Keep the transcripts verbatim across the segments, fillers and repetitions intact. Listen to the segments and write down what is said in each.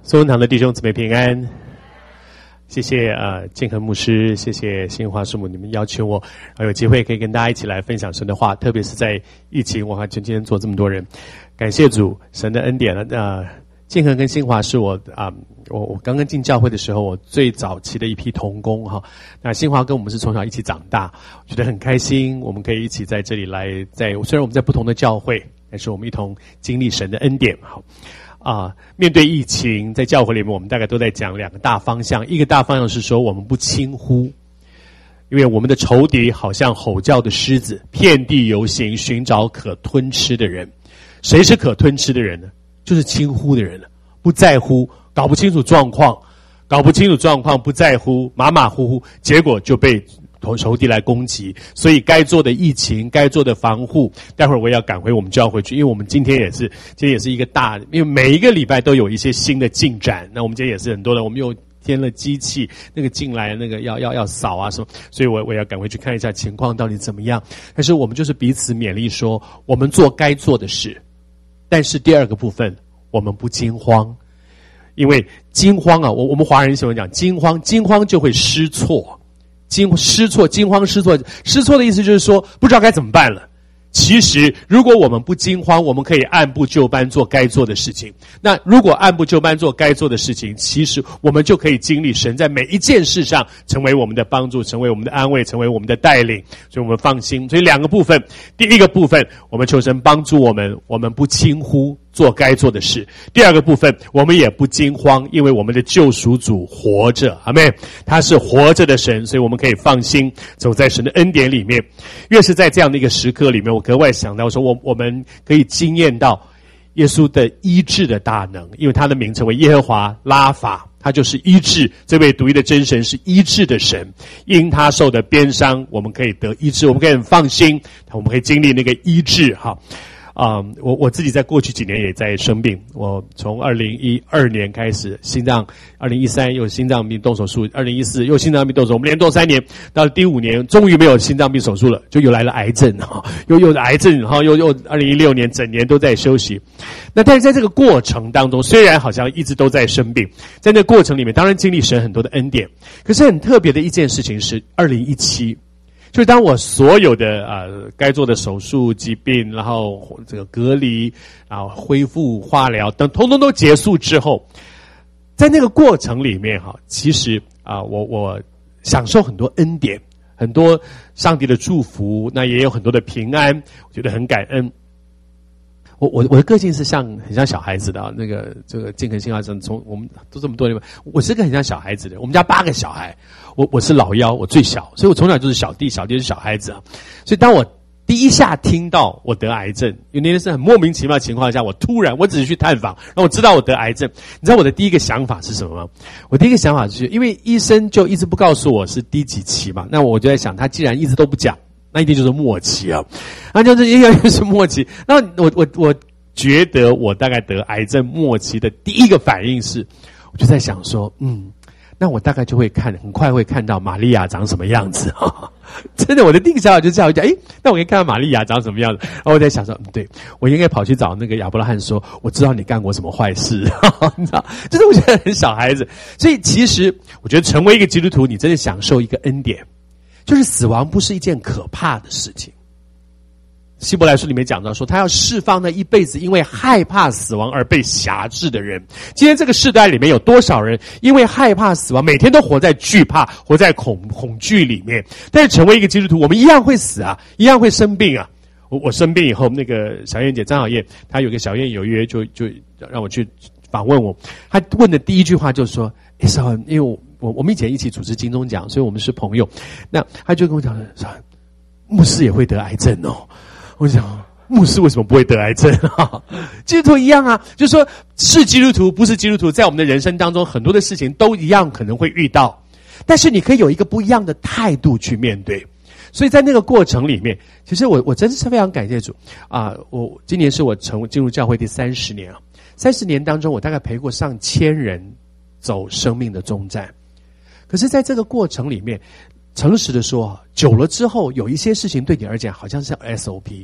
松恩堂的弟兄姊妹平安，谢谢呃建恒牧师，谢谢新华师母，你们邀请我，然后有机会可以跟大家一起来分享神的话，特别是在疫情，我还今天做这么多人，感谢主神的恩典了。呃，建恒跟新华是我啊、呃，我我刚刚进教会的时候，我最早期的一批同工哈。那新华跟我们是从小一起长大，觉得很开心，我们可以一起在这里来，在虽然我们在不同的教会，但是我们一同经历神的恩典。好。啊，面对疫情，在教会里面，我们大概都在讲两个大方向。一个大方向是说，我们不轻忽，因为我们的仇敌好像吼叫的狮子，遍地游行，寻找可吞吃的人。谁是可吞吃的人呢？就是轻忽的人了，不在乎，搞不清楚状况，搞不清楚状况，不在乎，马马虎虎，结果就被仇敌来攻击。所以该做的疫情，该做的防护，待会儿我也要赶回我们教会去，因为我们今天也是今天也是一个大，因为每一个礼拜都有一些新的进展。那我们今天也是很多的，我们又添了机器，那个进来那个要要要扫啊什么，所以我我也要赶回去看一下情况到底怎么样。但是我们就是彼此勉励说，我们做该做的事，但是第二个部分我们不惊慌，因为惊慌啊，我我们华人喜欢讲惊慌，惊慌就会失措。惊失措，惊慌失措，失措的意思就是说不知道该怎么办了。其实如果我们不惊慌，我们可以按部就班做该做的事情。那如果按部就班做该做的事情，其实我们就可以经历神在每一件事上成为我们的帮助，成为我们的安慰，成为我们的带领，所以我们放心。所以两个部分，第一个部分我们求神帮助我们，我们不轻忽做该做的事。第二个部分，我们也不惊慌，因为我们的救赎主活着，阿们，他是活着的神，所以我们可以放心走在神的恩典里面。越是在这样的一个时刻里面，我格外想到说，我我们可以经验到耶稣的医治的大能，因为他的名称为耶和华拉法，他就是医治，这位独一的真神是医治的神。因他受的鞭伤，我们可以得医治，我们可以很放心，我们可以经历那个医治哈。啊、um, 我我自己在过去几年也在生病，我从二零一二年开始心脏，二零一三又心脏病动手术，二零一四又心脏病动手术，我们连动三年，到了第五年终于没有心脏病手术了，就又来了癌症哈，又又癌症哈，又又二零一六年整年都在休息。那但是在这个过程当中，虽然好像一直都在生病，在那个过程里面，当然经历神很多的恩典，可是很特别的一件事情是二零一七。就是当我所有的呃该做的手术、疾病，然后这个隔离，然后恢复化疗等，统统都结束之后，在那个过程里面哈，其实啊、呃，我我享受很多恩典，很多上帝的祝福，那也有很多的平安，我觉得很感恩。我我我的个性是像很像小孩子的啊，那个这个健康新华生从我们都这么多年，我是个很像小孩子的。我们家八个小孩，我我是老幺，我最小，所以我从小就是小弟，小弟是小孩子啊。所以当我第一下听到我得癌症，因为那天是很莫名其妙的情况下，我突然我只是去探访，然后我知道我得癌症。你知道我的第一个想法是什么吗？我第一个想法就是因为医生就一直不告诉我是第几期嘛，那我就在想，他既然一直都不讲，那一定就是末期啊，那就是应该就是末期。那我我我觉得我大概得癌症末期的第一个反应是，我就在想说，嗯，那我大概就会看，很快会看到玛利亚长什么样子啊！真的，我的第一个想法就这样讲，诶，那我可以看到玛利亚长什么样子。然后我在想说，嗯，对，我应该跑去找那个亚伯拉罕说，我知道你干过什么坏事，你知道，就是我觉得很小孩子。所以其实我觉得成为一个基督徒，你真的享受一个恩典。就是死亡不是一件可怕的事情。希伯来书里面讲到说，他要释放那一辈子因为害怕死亡而被辖制的人。今天这个世代里面有多少人因为害怕死亡，每天都活在惧怕，活在恐恐惧里面。但是成为一个基督徒，我们一样会死啊，一样会生病啊。我我生病以后，那个小燕姐张小燕，她有个小燕有约，就就让我去访问我。她问的第一句话就是说，诶，小燕，因为我我我们以前一起主持金钟奖，所以我们是朋友。那他就跟我讲说，牧师也会得癌症哦。我想，牧师为什么不会得癌症啊？基督徒一样啊，就是说是基督徒不是基督徒，在我们的人生当中，很多的事情都一样可能会遇到，但是你可以有一个不一样的态度去面对。所以在那个过程里面，其实我我真是非常感谢主啊！我今年是我成进入教会第三十年啊，三十年当中，我大概陪过上千人走生命的终站。可是在这个过程里面，诚实的说，久了之后，有一些事情对你而言好像是 S O P，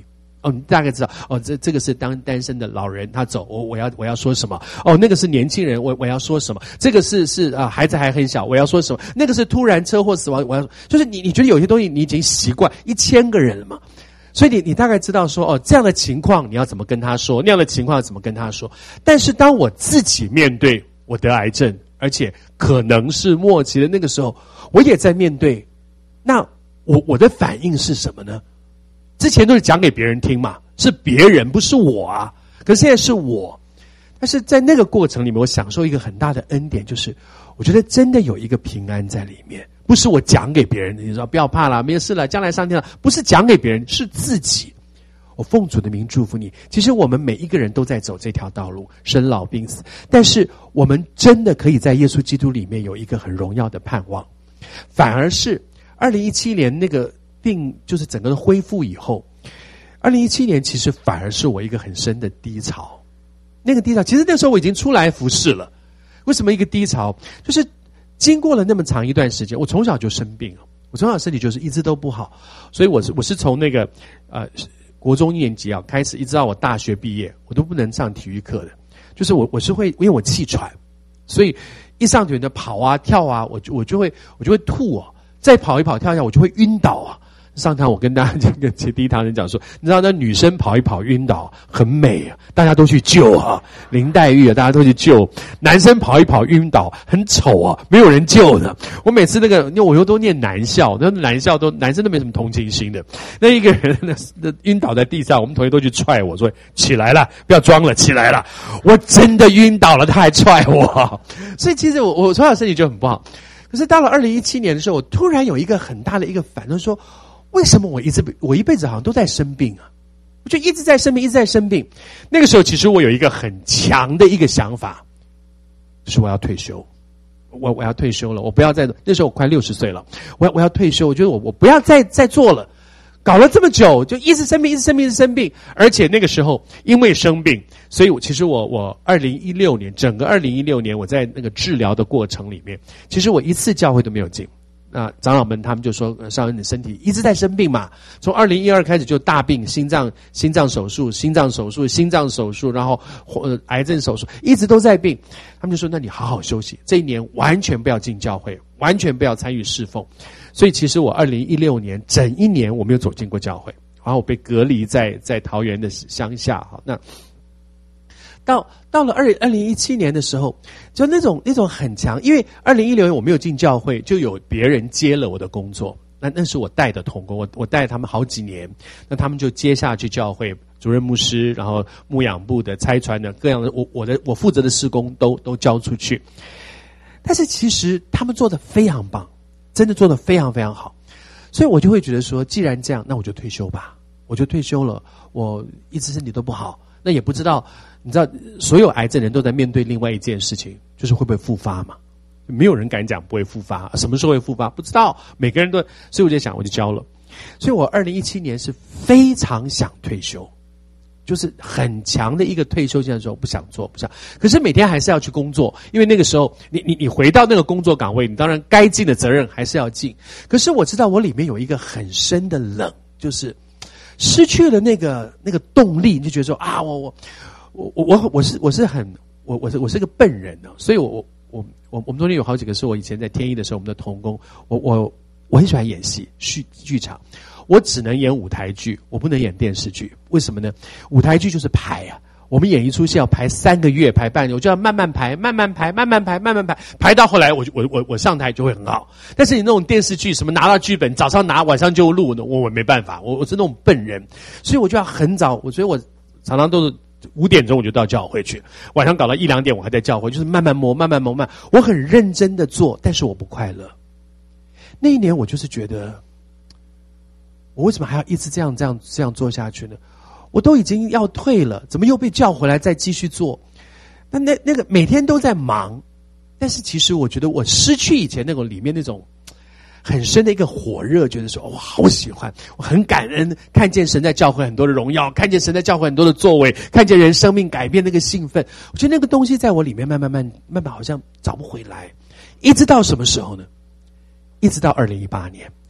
哦，你大概知道哦，这这个是当单身的老人他走，我我要我要说什么？哦，那个是年轻人，我我要说什么？这个是是啊、呃，孩子还很小，我要说什么？那个是突然车祸死亡，我要就是你你觉得有些东西你已经习惯一千个人了嘛，所以你你大概知道说哦，这样的情况你要怎么跟他说，那样的情况要怎么跟他说。但是当我自己面对我得癌症，而且可能是末期的那个时候，我也在面对，那我我的反应是什么呢？之前都是讲给别人听嘛，是别人不是我啊，可是现在是我。但是在那个过程里面，我享受一个很大的恩典，就是我觉得真的有一个平安在里面，不是我讲给别人的，你说不要怕啦，没有事了，将来上天了，不是讲给别人，是自己。我奉主的名祝福你。其实我们每一个人都在走这条道路，生老病死，但是我们真的可以在耶稣基督里面有一个很荣耀的盼望。反而是二零一七年那个病就是整个恢复以后，二零一七年其实反而是我一个很深的低潮。那个低潮其实那时候我已经出来服侍了。为什么一个低潮？就是经过了那么长一段时间，我从小就生病了，我从小身体就是一直都不好，所以我是我是从那个呃国中一年级啊开始，一直到我大学毕业，我都不能上体育课的。就是我我是会因为我气喘，所以一上体育的跑啊跳啊，我就我就会我就会吐啊，再跑一跑跳一下我就会晕倒啊。上堂我跟大家讲，跟第一堂人讲说，你知道那女生跑一跑晕倒很美啊，大家都去救啊，林黛玉啊，大家都去救。男生跑一跑晕倒很丑啊，没有人救的。我每次那个，因为我又都念男校，那男校都男生都没什么同情心的。那一个人那那晕倒在地上，我们同学都去踹我说起来了，不要装了，起来了。我真的晕倒了，他还踹我。所以其实我我从小身体就很不好。可是到了二零一七年的时候，我突然有一个很大的一个反应，说为什么我一直我一辈子好像都在生病啊？我就一直在生病，一直在生病。那个时候，其实我有一个很强的一个想法，就是我要退休，我我要退休了，我不要再那时候我快六十岁了，我要我要退休，我觉得我我不要再再做了，搞了这么久，就一直生病，一直生病，一直生病，而且那个时候因为生病，所以我其实我我二零一六年整个二零一六年我在那个治疗的过程里面，其实我一次教会都没有进。那长老们他们就说，上恩你身体一直在生病嘛，从二零一二开始就大病，心脏心脏手术心脏手术心脏手术，然后呃癌症手术，一直都在病。他们就说那你好好休息，这一年完全不要进教会，完全不要参与侍奉。所以其实我二零一六年整一年我没有走进过教会，然后我被隔离在在桃园的乡下。好，那到到了二二零一七年的时候，就那种那种很强，因为二零一六年我没有进教会，就有别人接了我的工作。那那是我带的同工，我我带他们好几年，那他们就接下去教会主任牧师，然后牧养部的、差传的各样的，我我的我负责的事工都都交出去。但是其实他们做得非常棒，真的做得非常非常好，所以我就会觉得说，既然这样，那我就退休吧，我就退休了。我一直身体都不好，那也不知道。你知道所有癌症人都在面对另外一件事情，就是会不会复发嘛？没有人敢讲不会复发，什么时候会复发不知道，每个人都，所以我就想我就交了。所以我二零一七年是非常想退休，就是很强的一个退休现在说不想做不想，可是每天还是要去工作，因为那个时候你你你回到那个工作岗位，你当然该尽的责任还是要尽。可是我知道我里面有一个很深的冷，就是失去了那个那个动力，你就觉得说啊我我我我我我是我是很我我是我是个笨人呢、啊，所以我我我我我们中间有好几个是我以前在天一的时候我们的同工，我我我很喜欢演戏剧剧场，我只能演舞台剧，我不能演电视剧。为什么呢？舞台剧就是排啊，我们演一出戏要排三个月，排半年，我就要慢慢排，慢慢排，慢慢排，慢慢排，排到后来我我我我上台就会很好。但是你那种电视剧，什么拿到剧本，早上拿，晚上就录呢，我我没办法，我我是那种笨人，所以我就要很早，我所以我常常都是五点钟我就到教会去，晚上搞到一两点我还在教会，就是慢慢磨，慢慢磨慢。我很认真的做，但是我不快乐。那一年我就是觉得，我为什么还要一直这样这样这样做下去呢？我都已经要退了，怎么又被叫回来再继续做？那那那个每天都在忙，但是其实我觉得我失去以前那种里面那种很深的一个火热，觉得说哇好喜欢，我很感恩，看见神在教会很多的荣耀，看见神在教会很多的作为，看见人生命改变那个兴奋，我觉得那个东西在我里面慢慢慢慢慢好像找不回来，一直到什么时候呢？一直到二零一八年，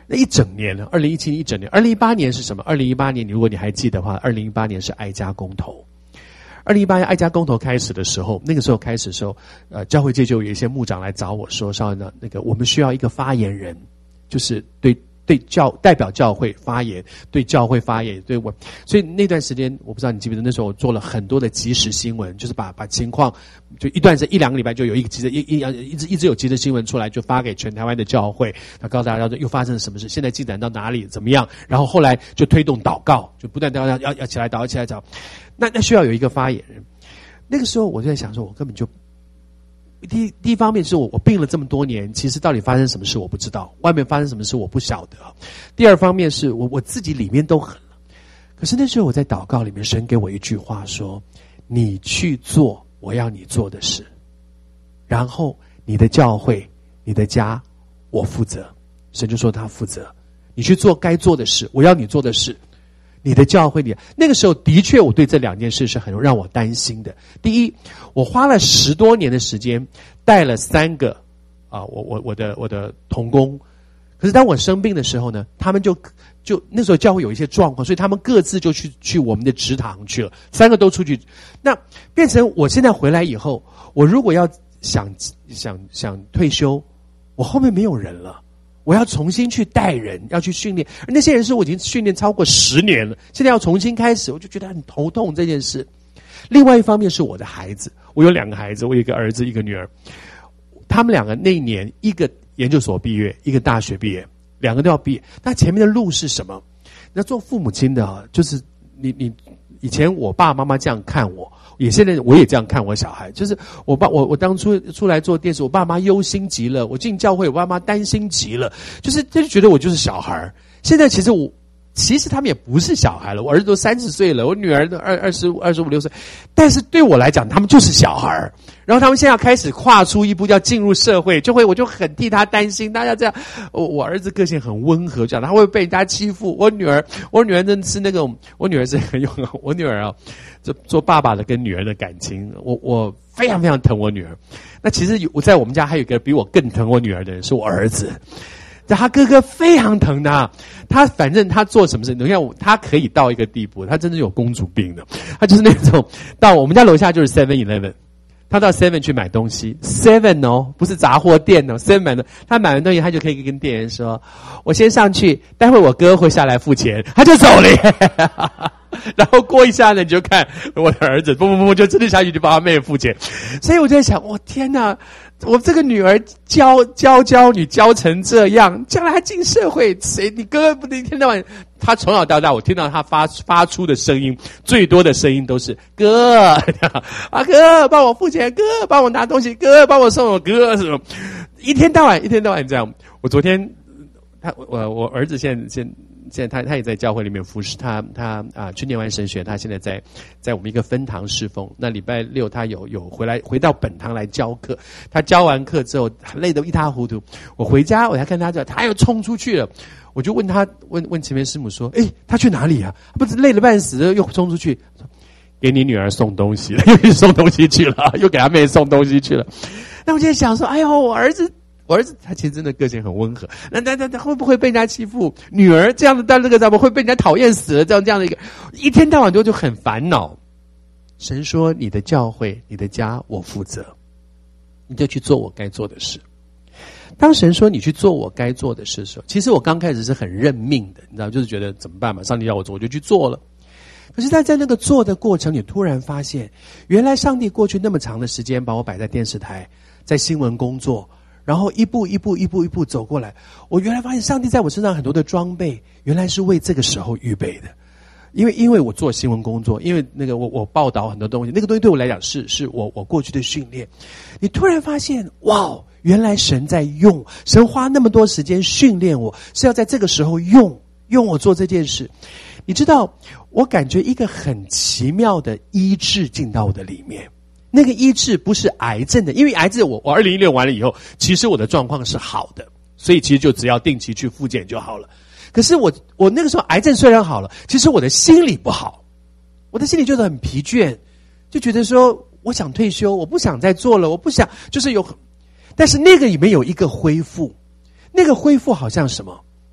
那一整年呢，二零一七年一整年，二零一八年是什么？二零一八年，如果你还记得的话，二零一八年是爱家公投。二零一八年爱家公投开始的时候，那个时候开始的时候，呃，教会界就有一些牧长来找我说，稍微呢，那个我们需要一个发言人，就是对对教代表教会发言，对教会发言，对我。所以那段时间，我不知道你记不记得，那时候我做了很多的即时新闻，就是把把情况，就一段时一两个礼拜就有一个即时一一一直一直有即时新闻出来，就发给全台湾的教会，他告诉大家又发生了什么事，现在进展到哪里，怎么样？然后后来就推动祷告，就不断要要要起来祷告，起来祷告。那那需要有一个发言人。那个时候我就在想说，我根本就第一第一方面是我我病了这么多年，其实到底发生什么事我不知道，外面发生什么事我不晓得。第二方面是我我自己里面都很了。可是那时候我在祷告里面，神给我一句话说：你去做我要你做的事，然后你的教会、你的家，我负责。神就说他负责，你去做该做的事，我要你做的事。你的教会里，那个时候的确我对这两件事是很让我担心的。第一，我花了十多年的时间带了三个啊，我我我的我的同工，可是当我生病的时候呢，他们就就那时候教会有一些状况，所以他们各自就去去我们的职堂去了，三个都出去。那变成我现在回来以后，我如果要想想想退休，我后面没有人了。我要重新去带人，要去训练，而那些人是我已经训练超过十年了，现在要重新开始，我就觉得很头痛这件事。另外一方面是我的孩子，我有两个孩子，我有一个儿子，一个女儿，他们两个那一年，一个研究所毕业，一个大学毕业，两个都要毕业。那前面的路是什么？那做父母亲的啊，就是你你以前我爸爸妈妈这样看我。也现在我也这样看我小孩，就是我爸我我当初出来做电视，我爸妈忧心极了，我进教会我爸妈担心极了，就是他就觉得我就是小孩。现在其实我其实他们也不是小孩了，我儿子都三十岁了，我女儿都二二十五二十五六岁，但是对我来讲他们就是小孩。然后他们现在要开始跨出一步，要进入社会，就会我就很替他担心。大家这样，我我儿子个性很温和，这样他会被人家欺负。我女儿，我女儿真是那种，我女儿是很有，我女儿啊，就做爸爸的跟女儿的感情，我我非常非常疼我女儿。那其实我在我们家还有一个比我更疼我女儿的人，是我儿子。他哥哥非常疼他，他反正他做什么事，你看他可以到一个地步，他真的有公主病的，他就是那种到我们家楼下就是 seven eleven。他到 Seven 去买东西 ，Seven 哦，不是杂货店哦 ，Seven 买的。他买完东西，他就可以跟店员说：“我先上去，待会我哥会下来付钱。”他就走了耶。然后过一下呢，你就看我的儿子，不不不，就真的下去就帮他妹付钱。所以我就在想，我天哪！我这个女儿教教教你教成这样，将来进社会，谁你哥哥不能一天到晚？他从小到大，我听到他发发出的声音，最多的声音都是哥啊哥，帮我付钱，哥帮我拿东西，哥帮我送我哥什么，一天到晚一天到晚这样。我昨天他我我儿子现在现。现在他他也在教会里面服侍，他他啊去念完神学，他现在在在我们一个分堂侍奉。那礼拜六他有有回来回到本堂来教课，他教完课之后累得一塌糊涂。我回家我才看他这，他又冲出去了。我就问他问问前面师母说：“哎，他去哪里啊？不是累得半死又冲出去？给你女儿送东西了，又去送东西去了，又给他妹送东西去了。”那我就在想说：“哎呦，我儿子。”我儿子他其实真的个性很温和，那那那他会不会被人家欺负？女儿这样的到那个咱们会被人家讨厌死了，这样这样的一个，一天到晚都就很烦恼。神说：“你的教会、你的家，我负责，你就去做我该做的事。”当神说你去做我该做的事的时候，其实我刚开始是很认命的，你知道，就是觉得怎么办嘛？上帝要我做，我就去做了。可是在在那个做的过程，你突然发现，原来上帝过去那么长的时间把我摆在电视台，在新闻工作。然后一步一步一步一步走过来，我原来发现上帝在我身上很多的装备，原来是为这个时候预备的。因为因为我做新闻工作，因为那个我我报道很多东西，那个东西对我来讲是是我我过去的训练。你突然发现，哇，原来神在用，神花那么多时间训练我，是要在这个时候用用我做这件事。你知道，我感觉一个很奇妙的医治进到我的里面。那个医治不是癌症的，因为癌症我我二零一六完了以后，其实我的状况是好的，所以其实就只要定期去复检就好了。可是我我那个时候癌症虽然好了，其实我的心理不好，我的心里就是很疲倦，就觉得说我想退休，我不想再做了，我不想就是有，但是那个里面有一个恢复，那个恢复好像什么？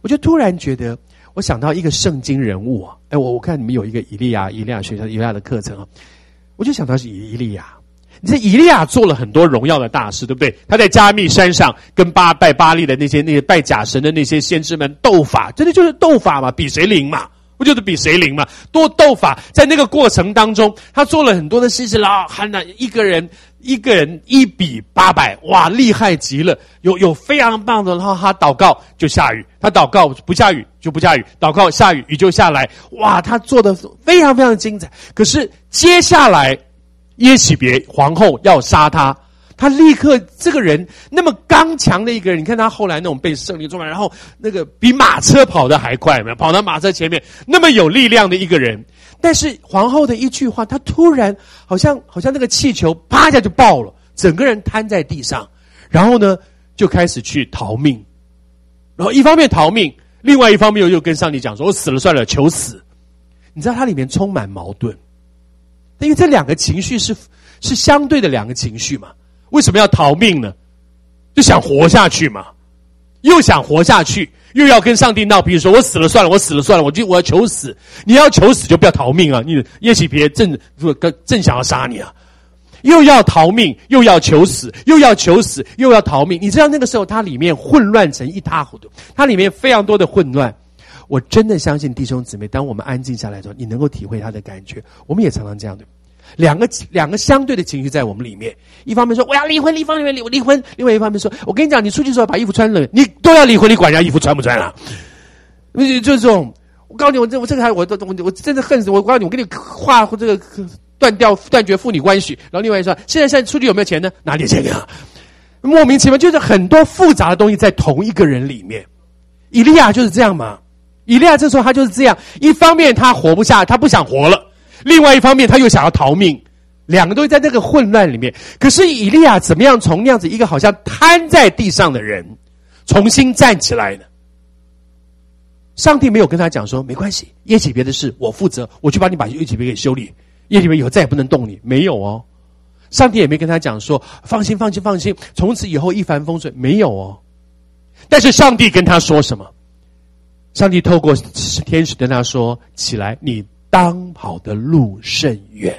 我就突然觉得，我想到一个圣经人物啊，哎，我我看你们有一个以利亚，以利亚学校以利亚的课程啊，我就想到是以利亚。你这以利亚做了很多荣耀的大事，对不对？他在加密山上跟巴拜巴利的那些那些拜假神的那些先知们斗法，真的就是斗法嘛，比谁灵嘛，不就是比谁灵嘛？多斗法，在那个过程当中，他做了很多的事情啦，喊了一个人一个人一比八百，哇，厉害极了！有有非常棒的，然后他祷告就下雨，他祷告不下雨就不下雨，祷告下雨雨就下来，哇，他做的非常非常精彩。可是接下来，耶洗别皇后要杀他，他立刻这个人那么刚强的一个人，你看他后来那种被圣灵充满，然后那个比马车跑得还快，有没有？跑到马车前面，那么有力量的一个人。但是皇后的一句话，他突然好像好像那个气球啪一下就爆了，整个人瘫在地上，然后呢就开始去逃命，然后一方面逃命，另外一方面又又跟上帝讲说：“我死了算了，求死。”你知道它里面充满矛盾。因为这两个情绪是是相对的两个情绪嘛，为什么要逃命呢？就想活下去嘛，又想活下去，又要跟上帝闹脾气，说我死了算了，我死了算了，我就我要求死。你要求死就不要逃命啊！你耶洗别正正想要杀你啊，又要逃命，又要求死，又要求死，又要逃命。你知道那个时候它里面混乱成一塌糊涂，它里面非常多的混乱。我真的相信弟兄姊妹，当我们安静下来的时候，你能够体会他的感觉。我们也常常这样的，两个两个相对的情绪在我们里面。一方面说我要离婚，另一方面离离婚；另外一方面说，我跟你讲，你出去的时候把衣服穿了，你都要离婚，你管人家衣服穿不穿了、啊？就是这种。我告诉你，我这我这个还我我我真的恨死我！我告诉你，我跟你划这个断掉断绝父女关系。然后另外一说，现在现在出去有没有钱呢？哪里有钱呀？莫名其妙，就是很多复杂的东西在同一个人里面。以利亚就是这样嘛。以利亚这时候他就是这样，一方面他活不下，他不想活了，另外一方面他又想要逃命，两个都在那个混乱里面。可是以利亚怎么样从那样子一个好像瘫在地上的人重新站起来呢？上帝没有跟他讲说没关系，耶洗别的事我负责，我去帮你把耶洗别给修理，耶洗别以后再也不能动你，没有哦。上帝也没跟他讲说放心放心放心，从此以后一帆风顺，没有哦。但是上帝跟他说什么？上帝透过天使跟他说：“起来，你当跑的路甚远。”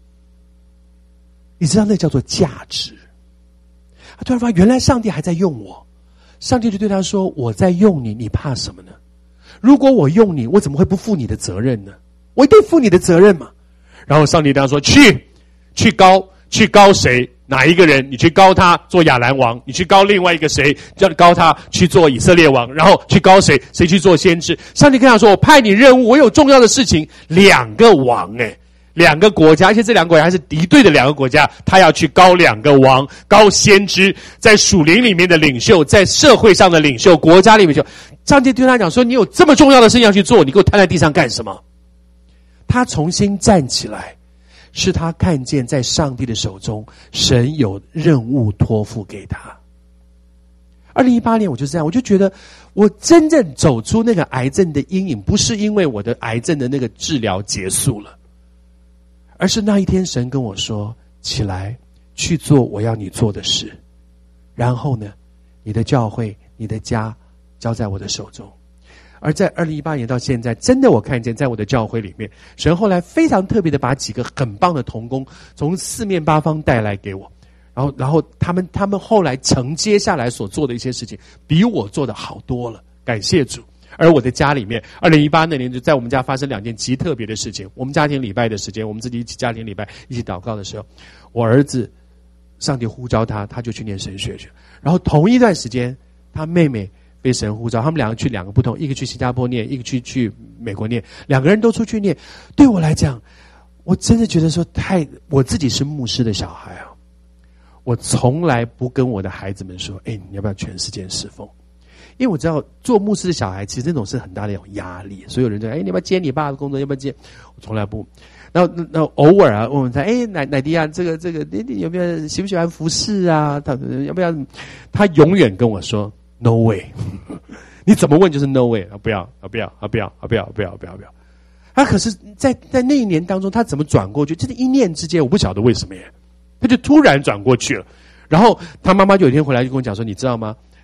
你知道那叫做价值。他突然发现，原来上帝还在用我。上帝就对他说：“我在用你，你怕什么呢？如果我用你，我怎么会不负你的责任呢？我一定负你的责任嘛。”然后上帝跟他说：“去，去高，去高谁？”哪一个人你去高他做亚兰王，你去高另外一个谁叫高他去做以色列王，然后去高谁谁去做先知。上帝跟他说，我派你任务，我有重要的事情，两个王诶，两个国家，而且这两个国家还是敌对的两个国家，他要去高两个王，高先知，在属灵里面的领袖，在社会上的领袖，国家里面就上帝对他讲说，你有这么重要的事情要去做，你给我瘫在地上干什么？他重新站起来，是他看见在上帝的手中，神有任务托付给他。二零一八年我就这样，我就觉得我真正走出那个癌症的阴影，不是因为我的癌症的那个治疗结束了，而是那一天神跟我说，起来去做我要你做的事，然后呢，你的教会你的家交在我的手中。而在二零一八年到现在，真的我看见在我的教会里面，神后来非常特别的把几个很棒的同工从四面八方带来给我，然后然后他们他们后来承接下来所做的一些事情比我做的好多了，感谢主。而我的家里面二零一八那年就在我们家发生两件极特别的事情。我们家庭礼拜的时间，我们自己一起家庭礼拜一起祷告的时候，我儿子上帝呼召他，他就去念神学去，然后同一段时间他妹妹被神呼召，他们两个去两个不同，一个去新加坡念，一个去去美国念，两个人都出去念。对我来讲，我真的觉得说太，我自己是牧师的小孩啊，我从来不跟我的孩子们说，哎，你要不要全世界侍奉？因为我知道做牧师的小孩，其实那种是很大的一种压力。所有人就哎，你要不要接你爸的工作？要不要接？我从来不。然后那偶尔啊，问问他，哎，奶奶迪啊，这个这个，你你有没有喜不喜欢服侍啊？他要不要？他永远跟我说 ，No way。你怎么问就是 No way 啊！不要啊！不要啊！不要啊！不要不要不要不要！他可是在在那一年当中，他怎么转过去？真的，一念之间，我不晓得为什么耶，他就突然转过去了。然后他妈妈就有一天回来就跟我讲说，你知道吗？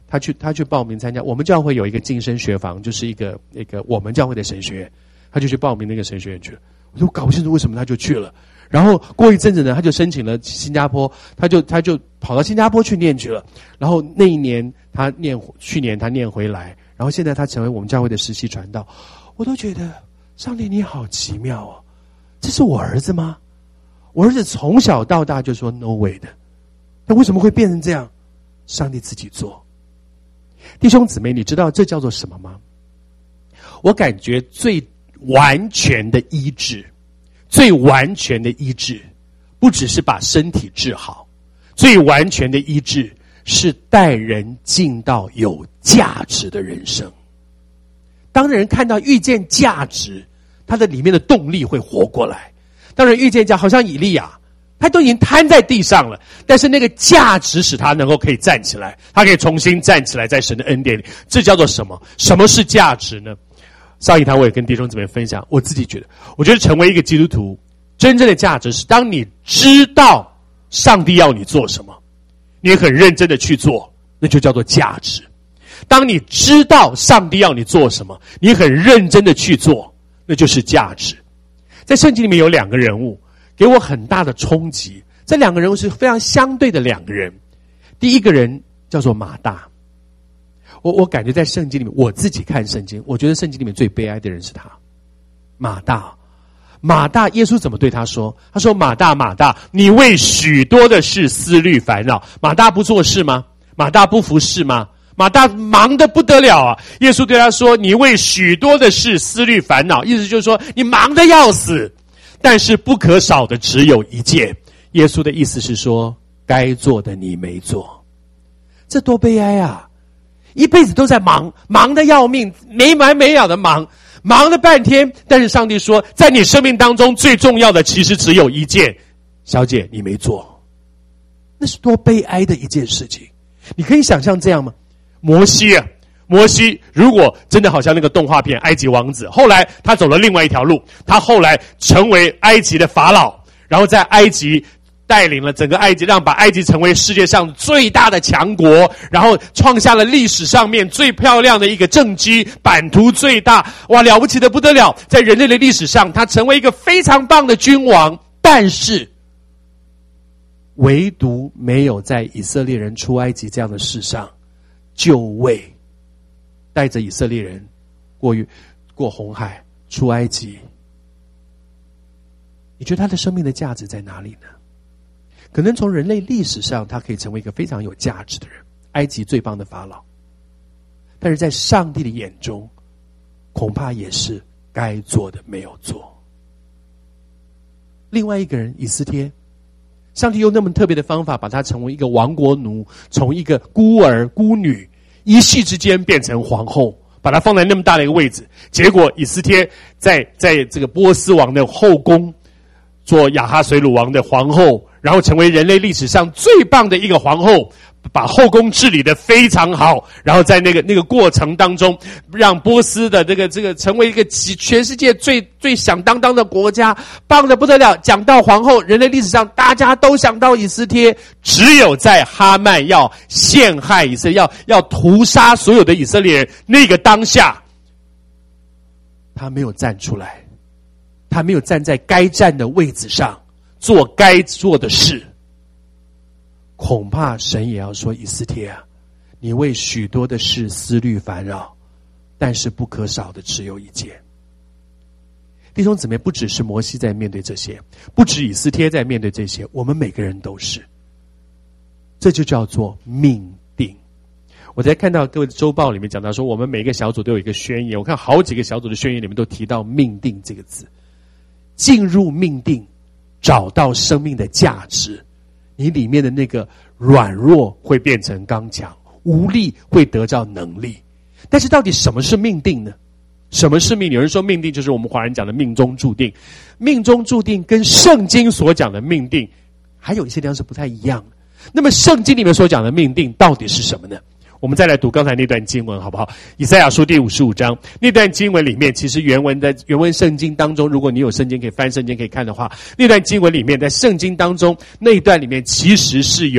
他去他去报名参加，我们教会有一个晋升学房，就是一个一个我们教会的神学院，他就去报名那个神学院去了。我说搞不清楚为什么他就去了。然后过一阵子呢，他就申请了新加坡，他就他就跑到新加坡去念去了。然后那一年他念，去年他念回来，然后现在他成为我们教会的实习传道。我都觉得上帝你好奇妙哦，这是我儿子吗？我儿子从小到大就说 no way 的，那为什么会变成这样？上帝自己做。弟兄姊妹，你知道这叫做什么吗？我感觉最完全的医治，最完全的医治，不只是把身体治好，最完全的医治是带人进到有价值的人生。当人看到遇见价值，他的里面的动力会活过来。当然遇见价，好像以利亚，他都已经瘫在地上了，但是那个价值使他能够可以站起来，他可以重新站起来，在神的恩典里。这叫做什么？什么是价值呢？上一堂我也跟弟兄姊妹分享，我自己觉得，我觉得成为一个基督徒，真正的价值是当你知道上帝要你做什么，你很认真的去做，那就叫做价值。当你知道上帝要你做什么，你很认真的去做，那就是价值。在圣经里面有两个人物给我很大的冲击，这两个人物是非常相对的两个人。第一个人叫做马大，我我感觉在圣经里面，我自己看圣经，我觉得圣经里面最悲哀的人是他，马大。马大，耶稣怎么对他说？他说：马大，马大，你为许多的事思虑烦恼。马大不做事吗？马大不服侍吗？马大忙得不得了啊！耶稣对他说：你为许多的事思虑烦恼，意思就是说你忙得要死，但是不可少的只有一件。耶稣的意思是说，该做的你没做。这多悲哀啊！一辈子都在忙，忙得要命，没完没了的忙，忙了半天，但是上帝说，在你生命当中最重要的其实只有一件，小姐你没做。那是多悲哀的一件事情。你可以想象这样吗？摩西啊，摩西如果真的好像那个动画片埃及王子，后来他走了另外一条路，他后来成为埃及的法老，然后在埃及带领了整个埃及，让把埃及成为世界上最大的强国，然后创下了历史上面最漂亮的一个政绩，版图最大，哇，了不起的不得了。在人类的历史上，他成为一个非常棒的君王，但是唯独没有在以色列人出埃及这样的事上就位，带着以色列人过过红海出埃及。你觉得他的生命的价值在哪里呢？可能从人类历史上，他可以成为一个非常有价值的人，埃及最棒的法老。但是在上帝的眼中，恐怕也是该做的没有做。另外一个人以斯帖，上帝用那么特别的方法把他成为一个亡国奴，从一个孤儿孤女一夕之间变成皇后，把他放在那么大的一个位置。结果以斯帖在在这个波斯王的后宫做亚哈随鲁王的皇后，然后成为人类历史上最棒的一个皇后，把后宫治理得非常好，然后在那个那个过程当中，让波斯的这个这个成为一个全世界最最响当当的国家，棒得不得了。讲到皇后，人类历史上大家都想到以斯帖，只有在哈曼要陷害以色列，要要屠杀所有的以色列人那个当下，他没有站出来，他没有站在该站的位置上做该做的事。恐怕神也要说，以斯帖啊，你为许多的事思虑烦扰，但是不可少的只有一件。弟兄姊妹，不只是摩西在面对这些，不止以斯帖在面对这些，我们每个人都是。这就叫做命定。我在看到各位的周报里面讲到说，我们每个小组都有一个宣言，我看好几个小组的宣言里面都提到命定这个字。进入命定，找到生命的价值，你里面的那个软弱会变成刚强，无力会得到能力。但是到底什么是命定呢？什么是命？有人说命定就是我们华人讲的命中注定，命中注定跟圣经所讲的命定还有一些地方是不太一样的。那么圣经里面所讲的命定到底是什么呢？我们再来读刚才那段经文好不好？以赛亚书第五十五章那段经文里面，其实原文在原文圣经当中，如果你有圣经可以翻圣经可以看的话，那段经文里面在圣经当中那一段里面其实是有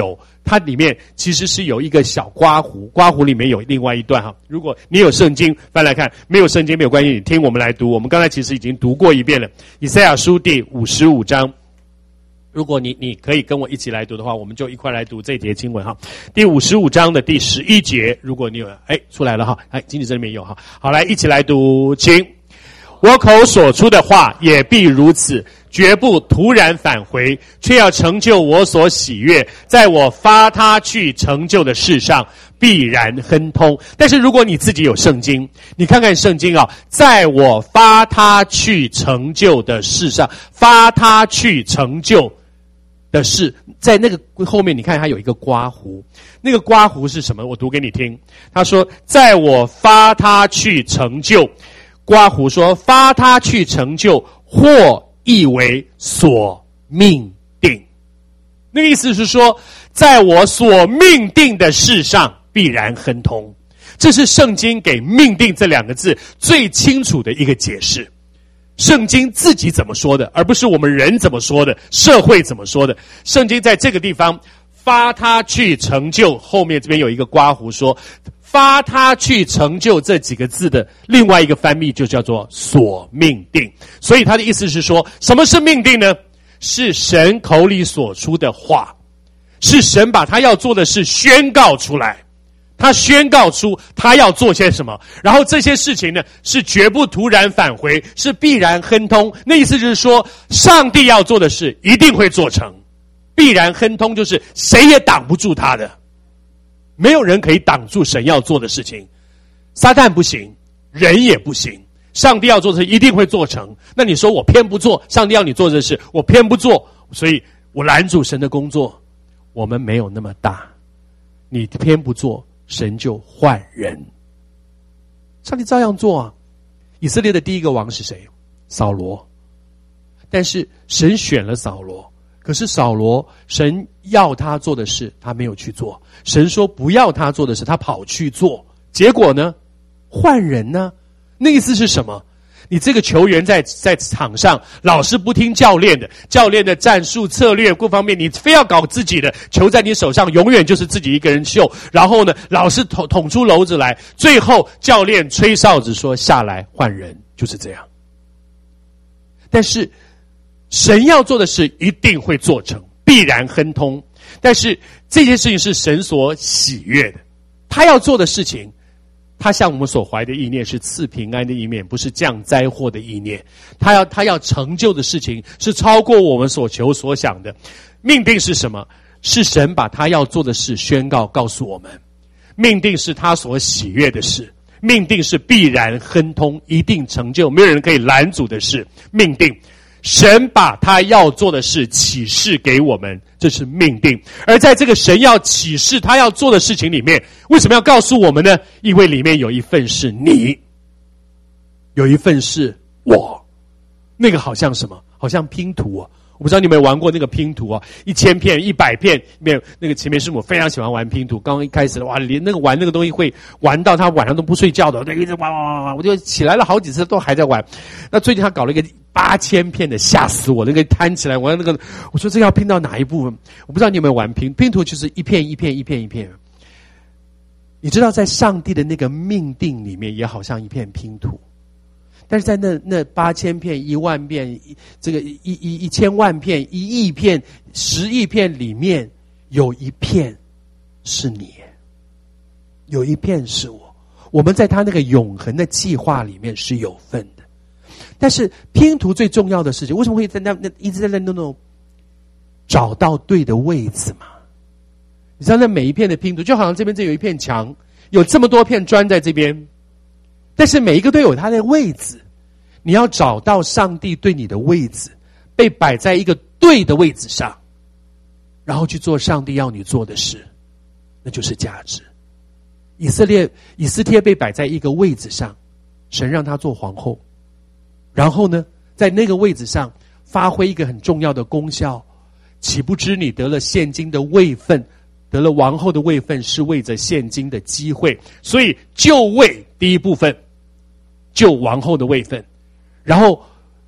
它里面其实是有一个小刮胡，刮胡里面有另外一段哈。如果你有圣经翻来看，没有圣经没有关系，你听我们来读。我们刚才其实已经读过一遍了，以赛亚书第五十五章。如果你你可以跟我一起来读的话，我们就一块来读这一节经文哈。第五十五章的第十一节，如果你有哎出来了哈，哎经济这里面有哈，好来一起来读，请。我口所出的话也必如此，绝不突然返回，却要成就我所喜悦，在我发他去成就的事上必然亨通。但是如果你自己有圣经，你看看圣经啊，在我发他去成就的事上，发他去成就的事，在那个后面你看它有一个刮胡，那个刮胡是什么？我读给你听。他说在我发他去成就，刮胡说发他去成就，或译为所命定。那个意思是说，在我所命定的事上必然亨通。这是圣经给命定这两个字最清楚的一个解释。圣经自己怎么说的，而不是我们人怎么说的，社会怎么说的。圣经在这个地方发他去成就，后面这边有一个刮胡说发他去成就这几个字的另外一个翻译就叫做所命定。所以他的意思是说，什么是命定呢？是神口里所出的话，是神把他要做的事宣告出来，他宣告出他要做些什么，然后这些事情呢是绝不突然返回，是必然亨通。那意思就是说，上帝要做的事一定会做成，必然亨通就是谁也挡不住他的，没有人可以挡住神要做的事情。撒旦不行，人也不行，上帝要做的事一定会做成。那你说我偏不做，上帝要你做这事我偏不做，所以我拦阻神的工作。我们没有那么大，你偏不做，神就换人，上帝照样做啊。以色列的第一个王是谁？扫罗。但是神选了扫罗，可是扫罗神要他做的事他没有去做，神说不要他做的事他跑去做，结果呢换人呢。那意思是什么？你这个球员在在场上老是不听教练的，教练的战术策略各方面你非要搞自己的，球在你手上永远就是自己一个人秀，然后呢老是捅捅出篓子来，最后教练吹哨子说下来换人，就是这样。但是神要做的事一定会做成，必然亨通。但是这件事情是神所喜悦的，他要做的事情，他向我们所怀的意念是赐平安的意念，不是降灾祸的意念。他要他要成就的事情是超过我们所求所想的。命定是什么？是神把他要做的事宣告告诉我们。命定是他所喜悦的事，命定是必然亨通，一定成就，没有人可以拦阻的事。命定神把他要做的事启示给我们，这是命定。而在这个神要启示他要做的事情里面，为什么要告诉我们呢？因为里面有一份是你，有一份是我。那个好像什么？好像拼图啊。我不知道你有没有玩过那个拼图啊，一千片一百片，没有那个前面师母非常喜欢玩拼图。刚刚一开始哇，连那个玩那个东西会玩到他晚上都不睡觉的，一直玩玩玩玩，我就起来了好几次都还在玩。那最近他搞了一个八千片的，吓死我！那个摊起来，我那个我说这要拼到哪一部分？我不知道你有没有玩拼拼图，就是一片一片一片一片。你知道在上帝的那个命定里面，也好像一片拼图。但是在那那八千片、一万片、这个一一一千万片、一亿片、十亿片里面，有一片是你，有一片是我。我们在他那个永恒的计划里面是有份的。但是拼图最重要的事情，为什么会在那那一直在那那种找到对的位置嘛？你知道那每一片的拼图，就好像这边这有一片墙，有这么多片砖在这边。但是每一个都有它的位置，你要找到上帝对你的位置，被摆在一个对的位置上，然后去做上帝要你做的事，那就是价值。以色列以斯帖被摆在一个位置上，神让他做皇后，然后呢在那个位置上发挥一个很重要的功效。岂不知你得了现今的位分，得了王后的位分，是为着现今的机会。所以就位第一部分，就王后的位分，然后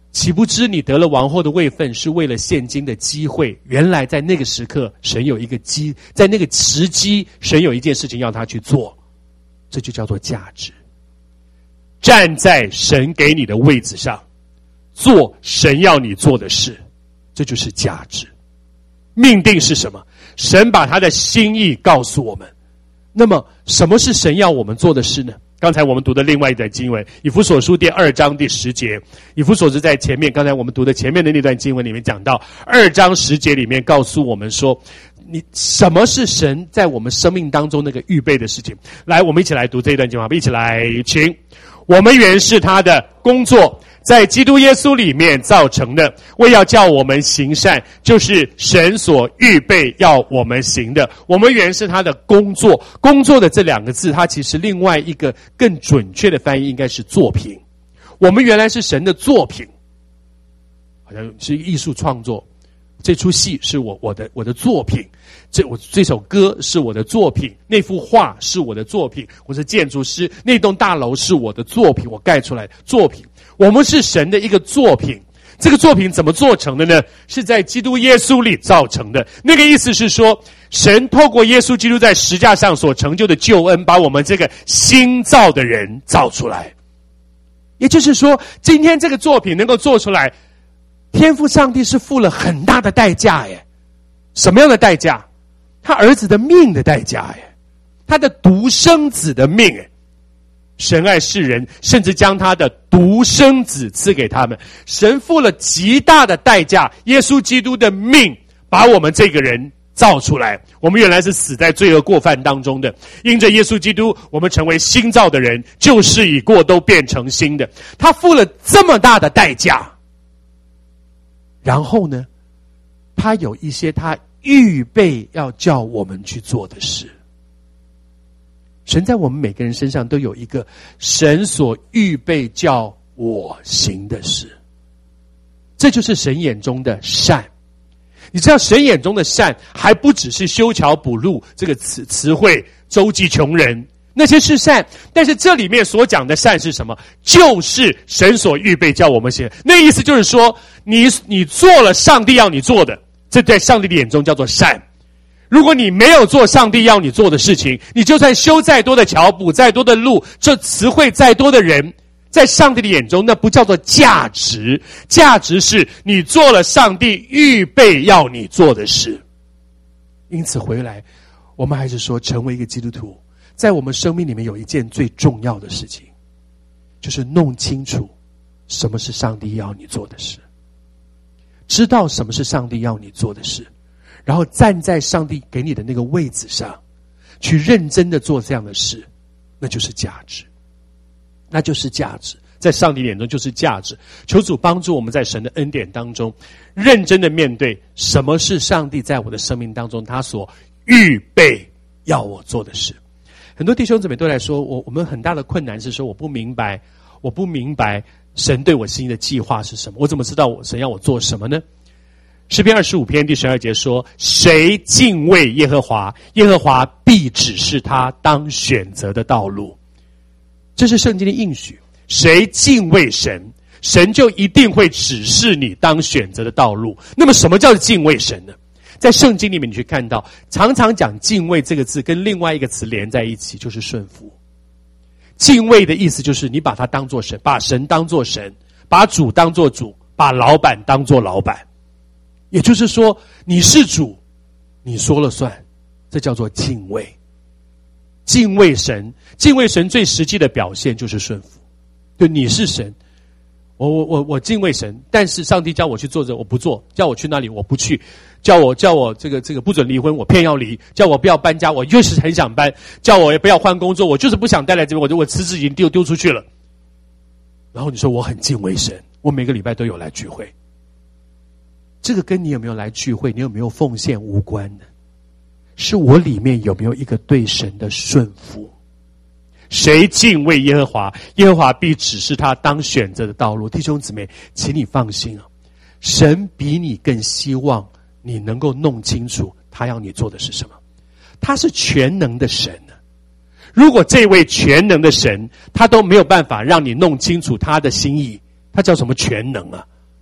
岂不知你得了王后的位分是为了现今的机会？原来在那个时刻，神有一个机，在那个时机，神有一件事情要他去做，这就叫做价值。站在神给你的位置上，做神要你做的事，这就是价值。命定是什么？神把他的心意告诉我们。那么什么是神要我们做的事呢？刚才我们读的另外一段经文，以弗所书第二章第十节，以弗所书在前面，刚才我们读的前面的那段经文里面讲到，二章十节里面告诉我们说，你什么是神在我们生命当中那个预备的事情。来，我们一起来读这一段经文，一起来，请。我们原是他的工作，在基督耶稣里面造成的，为要叫我们行善，就是神所预备要我们行的。我们原是他的工作，工作的这两个字，它其实另外一个更准确的翻译应该是作品。我们原来是神的作品，好像是艺术创作，这出戏是我我的我的作品，这我这首歌是我的作品，那幅画是我的作品，我是建筑师，那栋大楼是我的作品，我盖出来的作品。我们是神的一个作品，这个作品怎么做成的呢？是在基督耶稣里造成的。那个意思是说，神透过耶稣基督在十架上所成就的救恩，把我们这个新造的人造出来。也就是说，今天这个作品能够做出来，天父上帝是付了很大的代价耶。什么样的代价？他儿子的命的代价耶，他的独生子的命耶。神爱世人，甚至将他的独生子赐给他们。神付了极大的代价，耶稣基督的命把我们这个人造出来。我们原来是死在罪恶过犯当中的，因着耶稣基督，我们成为新造的人，旧事已过，都变成新的。他付了这么大的代价，然后呢，他有一些他预备要叫我们去做的事。神在我们每个人身上都有一个神所预备叫我行的事，这就是神眼中的善。你知道神眼中的善还不只是修桥补路这个词词汇，周济穷人，那些是善，但是这里面所讲的善是什么？就是神所预备叫我们行。那意思就是说，你你做了上帝要你做的，这在上帝的眼中叫做善。如果你没有做上帝要你做的事情，你就算修再多的桥补再多的路，这词汇再多的人，在上帝的眼中那不叫做价值。价值是你做了上帝预备要你做的事。因此回来，我们还是说，成为一个基督徒，在我们生命里面有一件最重要的事情，就是弄清楚什么是上帝要你做的事，知道什么是上帝要你做的事，然后站在上帝给你的那个位置上，去认真的做这样的事，那就是价值，那就是价值，在上帝眼中就是价值。求主帮助我们在神的恩典当中，认真的面对什么是上帝在我的生命当中他所预备要我做的事。很多弟兄姊妹都来说，我我们很大的困难是说，我不明白，我不明白神对我心的计划是什么，我怎么知道我神要我做什么呢？诗篇二十五篇第十二节说，谁敬畏耶和华，耶和华必指示他当选择的道路。这是圣经的应许，谁敬畏神，神就一定会指示你当选择的道路。那么什么叫敬畏神呢？在圣经里面你去看到，常常讲敬畏这个字跟另外一个词连在一起，就是顺服。敬畏的意思就是你把它当作神，把神当作神，把主当作主，把老板当作老板。也就是说，你是主，你说了算，这叫做敬畏。敬畏神，敬畏神最实际的表现就是顺服。就你是神，我我我我敬畏神，但是上帝叫我去做这我不做，叫我去那里我不去，叫我叫我这个这个不准离婚，我偏要离，叫我不要搬家，我就是很想搬，叫我也不要换工作，我就是不想待在这边，我就我辞职已经丢丢出去了。然后你说我很敬畏神，我每个礼拜都有来聚会。这个跟你有没有来聚会，你有没有奉献无关的，是我里面有没有一个对神的顺服。谁敬畏耶和华，耶和华必指示他当选择的道路。弟兄姊妹，请你放心啊，神比你更希望你能够弄清楚他要你做的是什么。他是全能的神啊，如果这位全能的神他都没有办法让你弄清楚他的心意，他叫什么全能啊？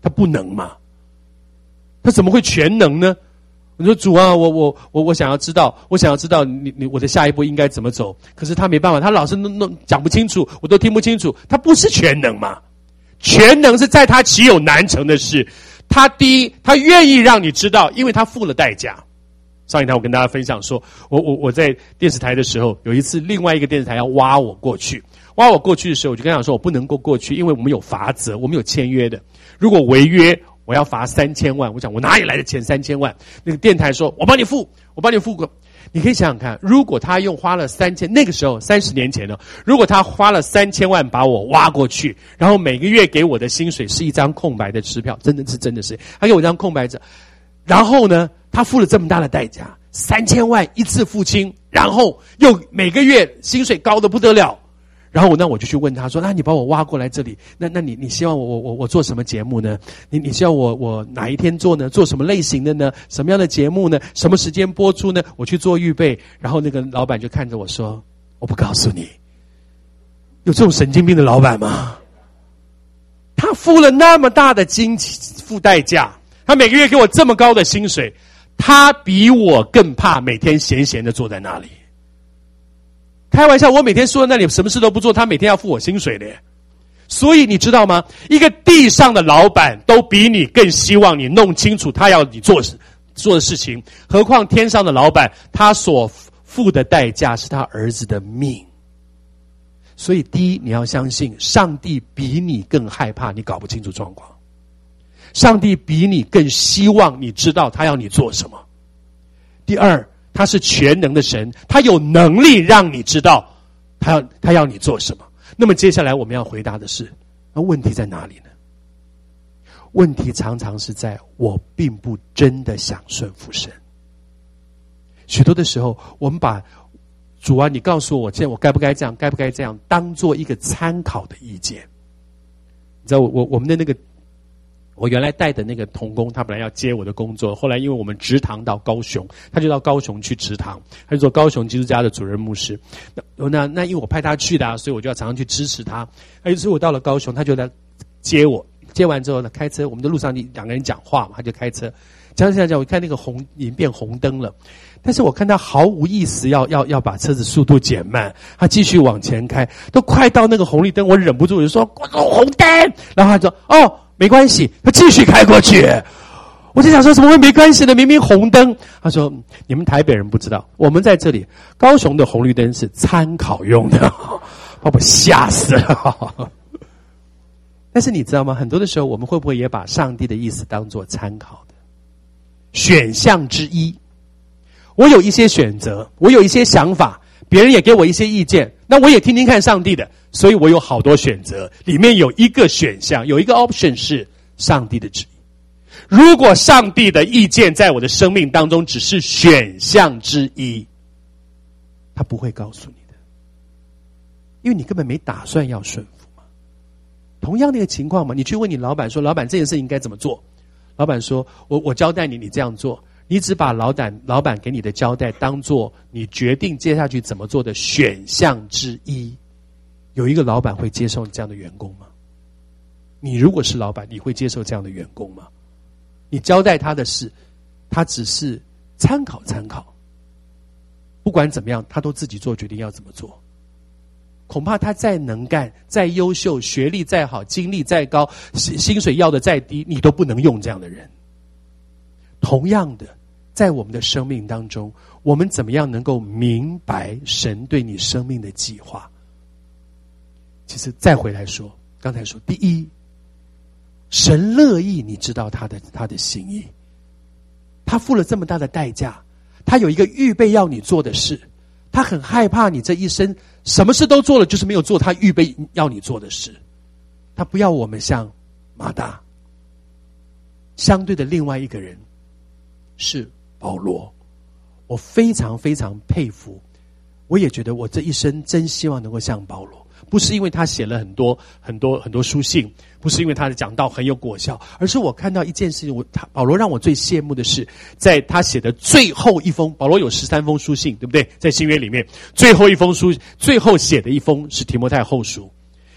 他不能嘛？他怎么会全能呢？你说主啊，我我我我想要知道，我想要知道你你我的下一步应该怎么走。可是他没办法，他老是弄弄讲不清楚，我都听不清楚。他不是全能嘛？全能是在他岂有难成的事。他第一，他愿意让你知道，因为他付了代价。上一堂我跟大家分享说，我我我在电视台的时候，有一次另外一个电视台要挖我过去，挖我过去的时候，我就跟他讲说，我不能够过去，因为我们有罚则，我们有签约的，如果违约，我要罚三千万。我讲我哪里来的钱三千万？那个电台说，我帮你付，我帮你付过。你可以想想看，如果他用花了三千，那个时候三十年前呢，如果他花了三千万把我挖过去，然后每个月给我的薪水是一张空白的支票，真的是真的是，他给我一张空白纸，然后呢，他付了这么大的代价，三千万一次付清，然后又每个月薪水高得不得了。然后那我就去问他说，那你把我挖过来这里，那那你你希望我我我我做什么节目呢？你你希望我我哪一天做呢？做什么类型的呢？什么样的节目呢？什么时间播出呢？我去做预备。然后那个老板就看着我说，我不告诉你。有这种神经病的老板吗？他付了那么大的金付代价，他每个月给我这么高的薪水，他比我更怕每天闲闲的坐在那里。开玩笑，我每天坐在那里什么事都不做，他每天要付我薪水的。所以你知道吗？一个地上的老板都比你更希望你弄清楚他要你做做的事情，何况天上的老板，他所付的代价是他儿子的命。所以第一，你要相信上帝比你更害怕你搞不清楚状况，上帝比你更希望你知道他要你做什么。第二，他是全能的神，他有能力让你知道他要他要你做什么。那么接下来我们要回答的是，那问题在哪里呢？问题常常是在我并不真的想顺服神。许多的时候，我们把主啊，你告诉我，现在我该不该这样，该不该这样，当做一个参考的意见。你知道我我我们的那个。我原来带的那个同工，他本来要接我的工作，后来因为我们植堂到高雄，他就到高雄去植堂，他就做高雄基督家的主任牧师。那那那因为我派他去的、啊，所以我就要常常去支持他。有一次我到了高雄，他就来接我，接完之后呢，开车，我们的路上两个人讲话嘛，他就开车，讲讲讲，我看那个红已经变红灯了，但是我看他毫无意思要要要把车子速度减慢，他继续往前开，都快到那个红绿灯，我忍不住我就说红灯，然后他说哦。没关系，他继续开过去。我就想说，怎么会没关系呢？明明红灯。他说：“你们台北人不知道，我们在这里高雄的红绿灯是参考用的。”把我吓死了。但是你知道吗？很多的时候，我们会不会也把上帝的意思当作参考的选项之一？我有一些选择，我有一些想法，别人也给我一些意见，那我也听听看上帝的。所以我有好多选择，里面有一个选项，有一个 option 是上帝的旨意。如果上帝的意见在我的生命当中只是选项之一，他不会告诉你的，因为你根本没打算要顺服嘛。同样的一个情况嘛，你去问你老板说，老板这件事应该怎么做？老板说，我我交代你，你这样做。你只把老板老板给你的交代当做你决定接下去怎么做的选项之一。有一个老板会接受这样的员工吗？你如果是老板，你会接受这样的员工吗？你交代他的事，他只是参考参考，不管怎么样，他都自己做决定要怎么做。恐怕他再能干、再优秀、学历再好、经历再高、薪水要的再低，你都不能用这样的人。同样的，在我们的生命当中，我们怎么样能够明白神对你生命的计划？其实再回来说，刚才说，第一，神乐意你知道他的他的心意，他付了这么大的代价，他有一个预备要你做的事，他很害怕你这一生什么事都做了，就是没有做他预备要你做的事。他不要我们像马大。相对的另外一个人是保罗，我非常非常佩服，我也觉得我这一生真希望能够像保罗。不是因为他写了很多很多很多书信，不是因为他的讲道很有果效，而是我看到一件事情，我他保罗让我最羡慕的是，在他写的最后一封，保罗有十三封书信，对不对？在新约里面，最后一封书，最后写的一封是提摩太后书。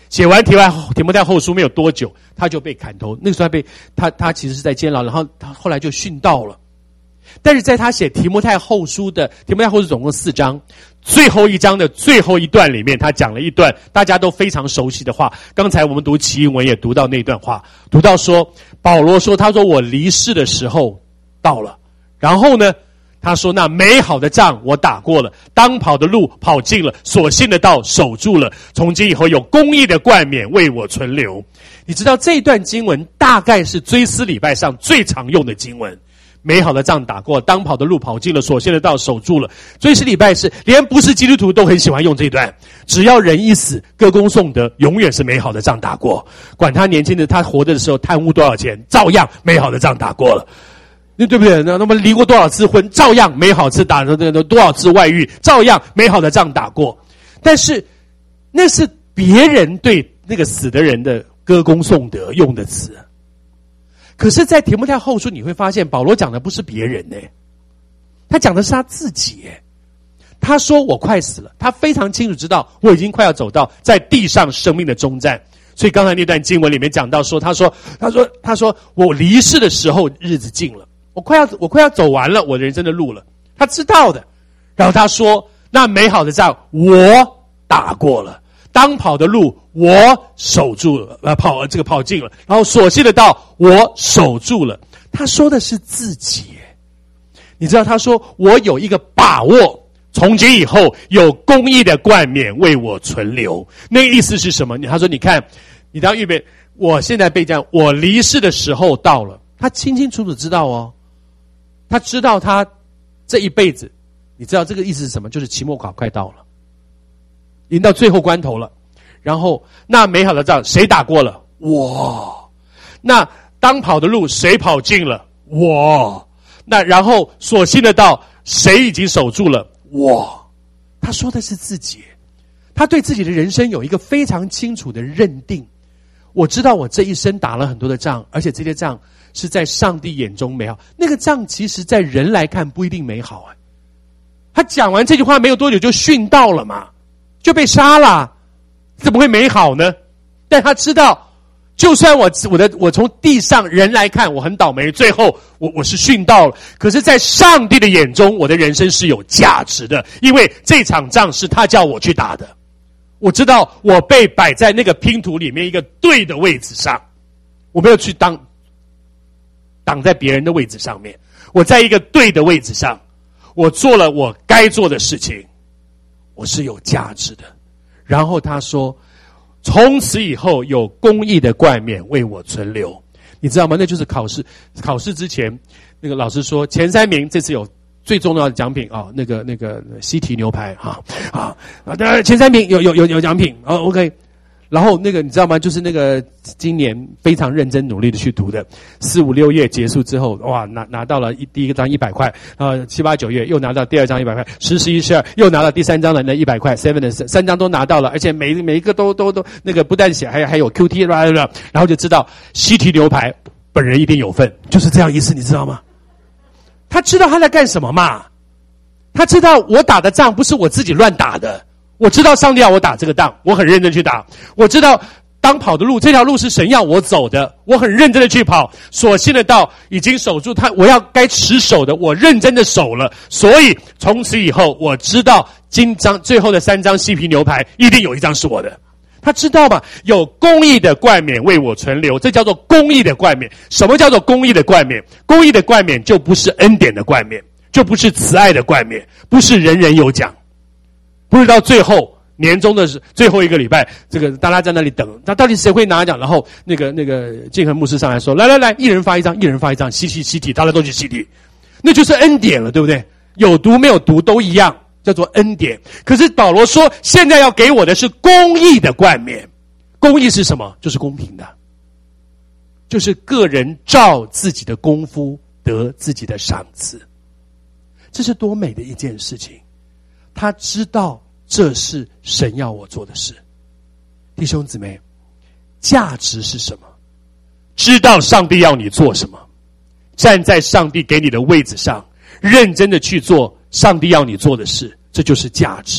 写完提摩提摩太后书没有多久，他就被砍头。那个时候他被他他其实是在监牢，然后他后来就殉道了。但是在他写提摩太后书的提摩太后书总共四章，最后一章的最后一段里面，他讲了一段大家都非常熟悉的话。刚才我们读奇云文也读到那段话，读到说保罗说，他说我离世的时候到了，然后呢他说那美好的仗我打过了，当跑的路跑尽了，所信的道守住了，从今以后有公义的冠冕为我存留。你知道这一段经文大概是追思礼拜上最常用的经文。美好的仗打过，当跑的路跑尽了，所信的道守住了。追思礼拜是连不是基督徒都很喜欢用这一段，只要人一死，歌功颂德，永远是美好的仗打过。管他年轻的他活着的时候贪污多少钱，照样美好的仗打过了。对不对？那么离过多少次婚，照样美好次打的多少次外遇，照样美好的仗打过。但是那是别人对那个死的人的歌功颂德用的词。可是在提摩太后书你会发现，保罗讲的不是别人呢，他讲的是他自己。他说我快死了，他非常清楚知道我已经快要走到在地上生命的终站。所以刚才那段经文里面讲到说，他说他说他说我离世的时候日子近了，我快要我快要走完了我人生的路了，他知道的。然后他说那美好的仗我打过了，当跑的路我守住了，呃跑这个跑尽了，然后所信的道我守住了。他说的是自己。你知道他说我有一个把握，从今以后有公义的冠冕为我存留。那个意思是什么？他说你看你当预备，我现在被这样，我离世的时候到了。他清清楚楚知道哦，他知道他这一辈子，你知道这个意思是什么？就是期末考快到了，已经到最后关头了。然后那美好的仗谁打过了？我。那当跑的路谁跑尽了？我。那然后所信的道谁已经守住了？我。他说的是自己，他对自己的人生有一个非常清楚的认定。我知道我这一生打了很多的仗，而且这些仗是在上帝眼中美好。那个仗其实在人来看不一定美好。他讲完这句话没有多久就殉道了嘛，就被杀了，怎么会美好呢？但他知道就算我我的我从地上人来看我很倒霉，最后我我是殉道了，可是在上帝的眼中我的人生是有价值的，因为这场仗是他叫我去打的。我知道我被摆在那个拼图里面一个对的位置上，我没有去当挡在别人的位置上面，我在一个对的位置上，我做了我该做的事情，我是有价值的。然后他说从此以后有公义的冠冕为我存留。你知道吗？那就是考试考试之前那个老师说前三名这次有最重要的奖品啊，那个那个西提牛排啊啊啊！当然前三名有有有有奖品啊 ，OK。然后那个你知道吗？就是那个今年非常认真努力的去读的，四五六页结束之后，哇，拿拿到了一第一个章一百块，呃，七八九页又拿到第二章一百块，十十一十二又拿到第三章的那一百块 ，seven 的三章都拿到了，而且每每一个都都都那个不但写，还还有 Q T 啦啦，然后就知道西提牛排本人一定有份，就是这样意思，你知道吗？他知道他在干什么嘛？他知道我打的仗不是我自己乱打的。我知道上帝要我打这个仗，我很认真去打。我知道当跑的路，这条路是神要我走的，我很认真的去跑。所信的道已经守住他，我要该持守的，我认真的守了。所以从此以后，我知道今章最后的三张西皮牛排一定有一张是我的。他知道吗？有公义的冠冕为我存留，这叫做公义的冠冕。什么叫做公义的冠冕？公义的冠冕就不是恩典的冠冕，就不是慈爱的冠冕，不是人人有奖。不是到最后年终的最后一个礼拜，这个大家在那里等，那到底谁会拿奖？然后那个那个建恒牧师上来说：“来来来，一人发一张，一人发一张，西提西提，大家都去西提，那就是恩典了，对不对？有读没有读都一样，叫做恩典。可是保罗说，现在要给我的是公义的冠冕。公义是什么？就是公平的，就是个人照自己的功夫得自己的赏赐。这是多美的一件事情！他知道这是神要我做的事。弟兄姊妹，价值是什么？知道上帝要你做什么，站在上帝给你的位置上，认真的去做上帝要你做的事，这就是价值。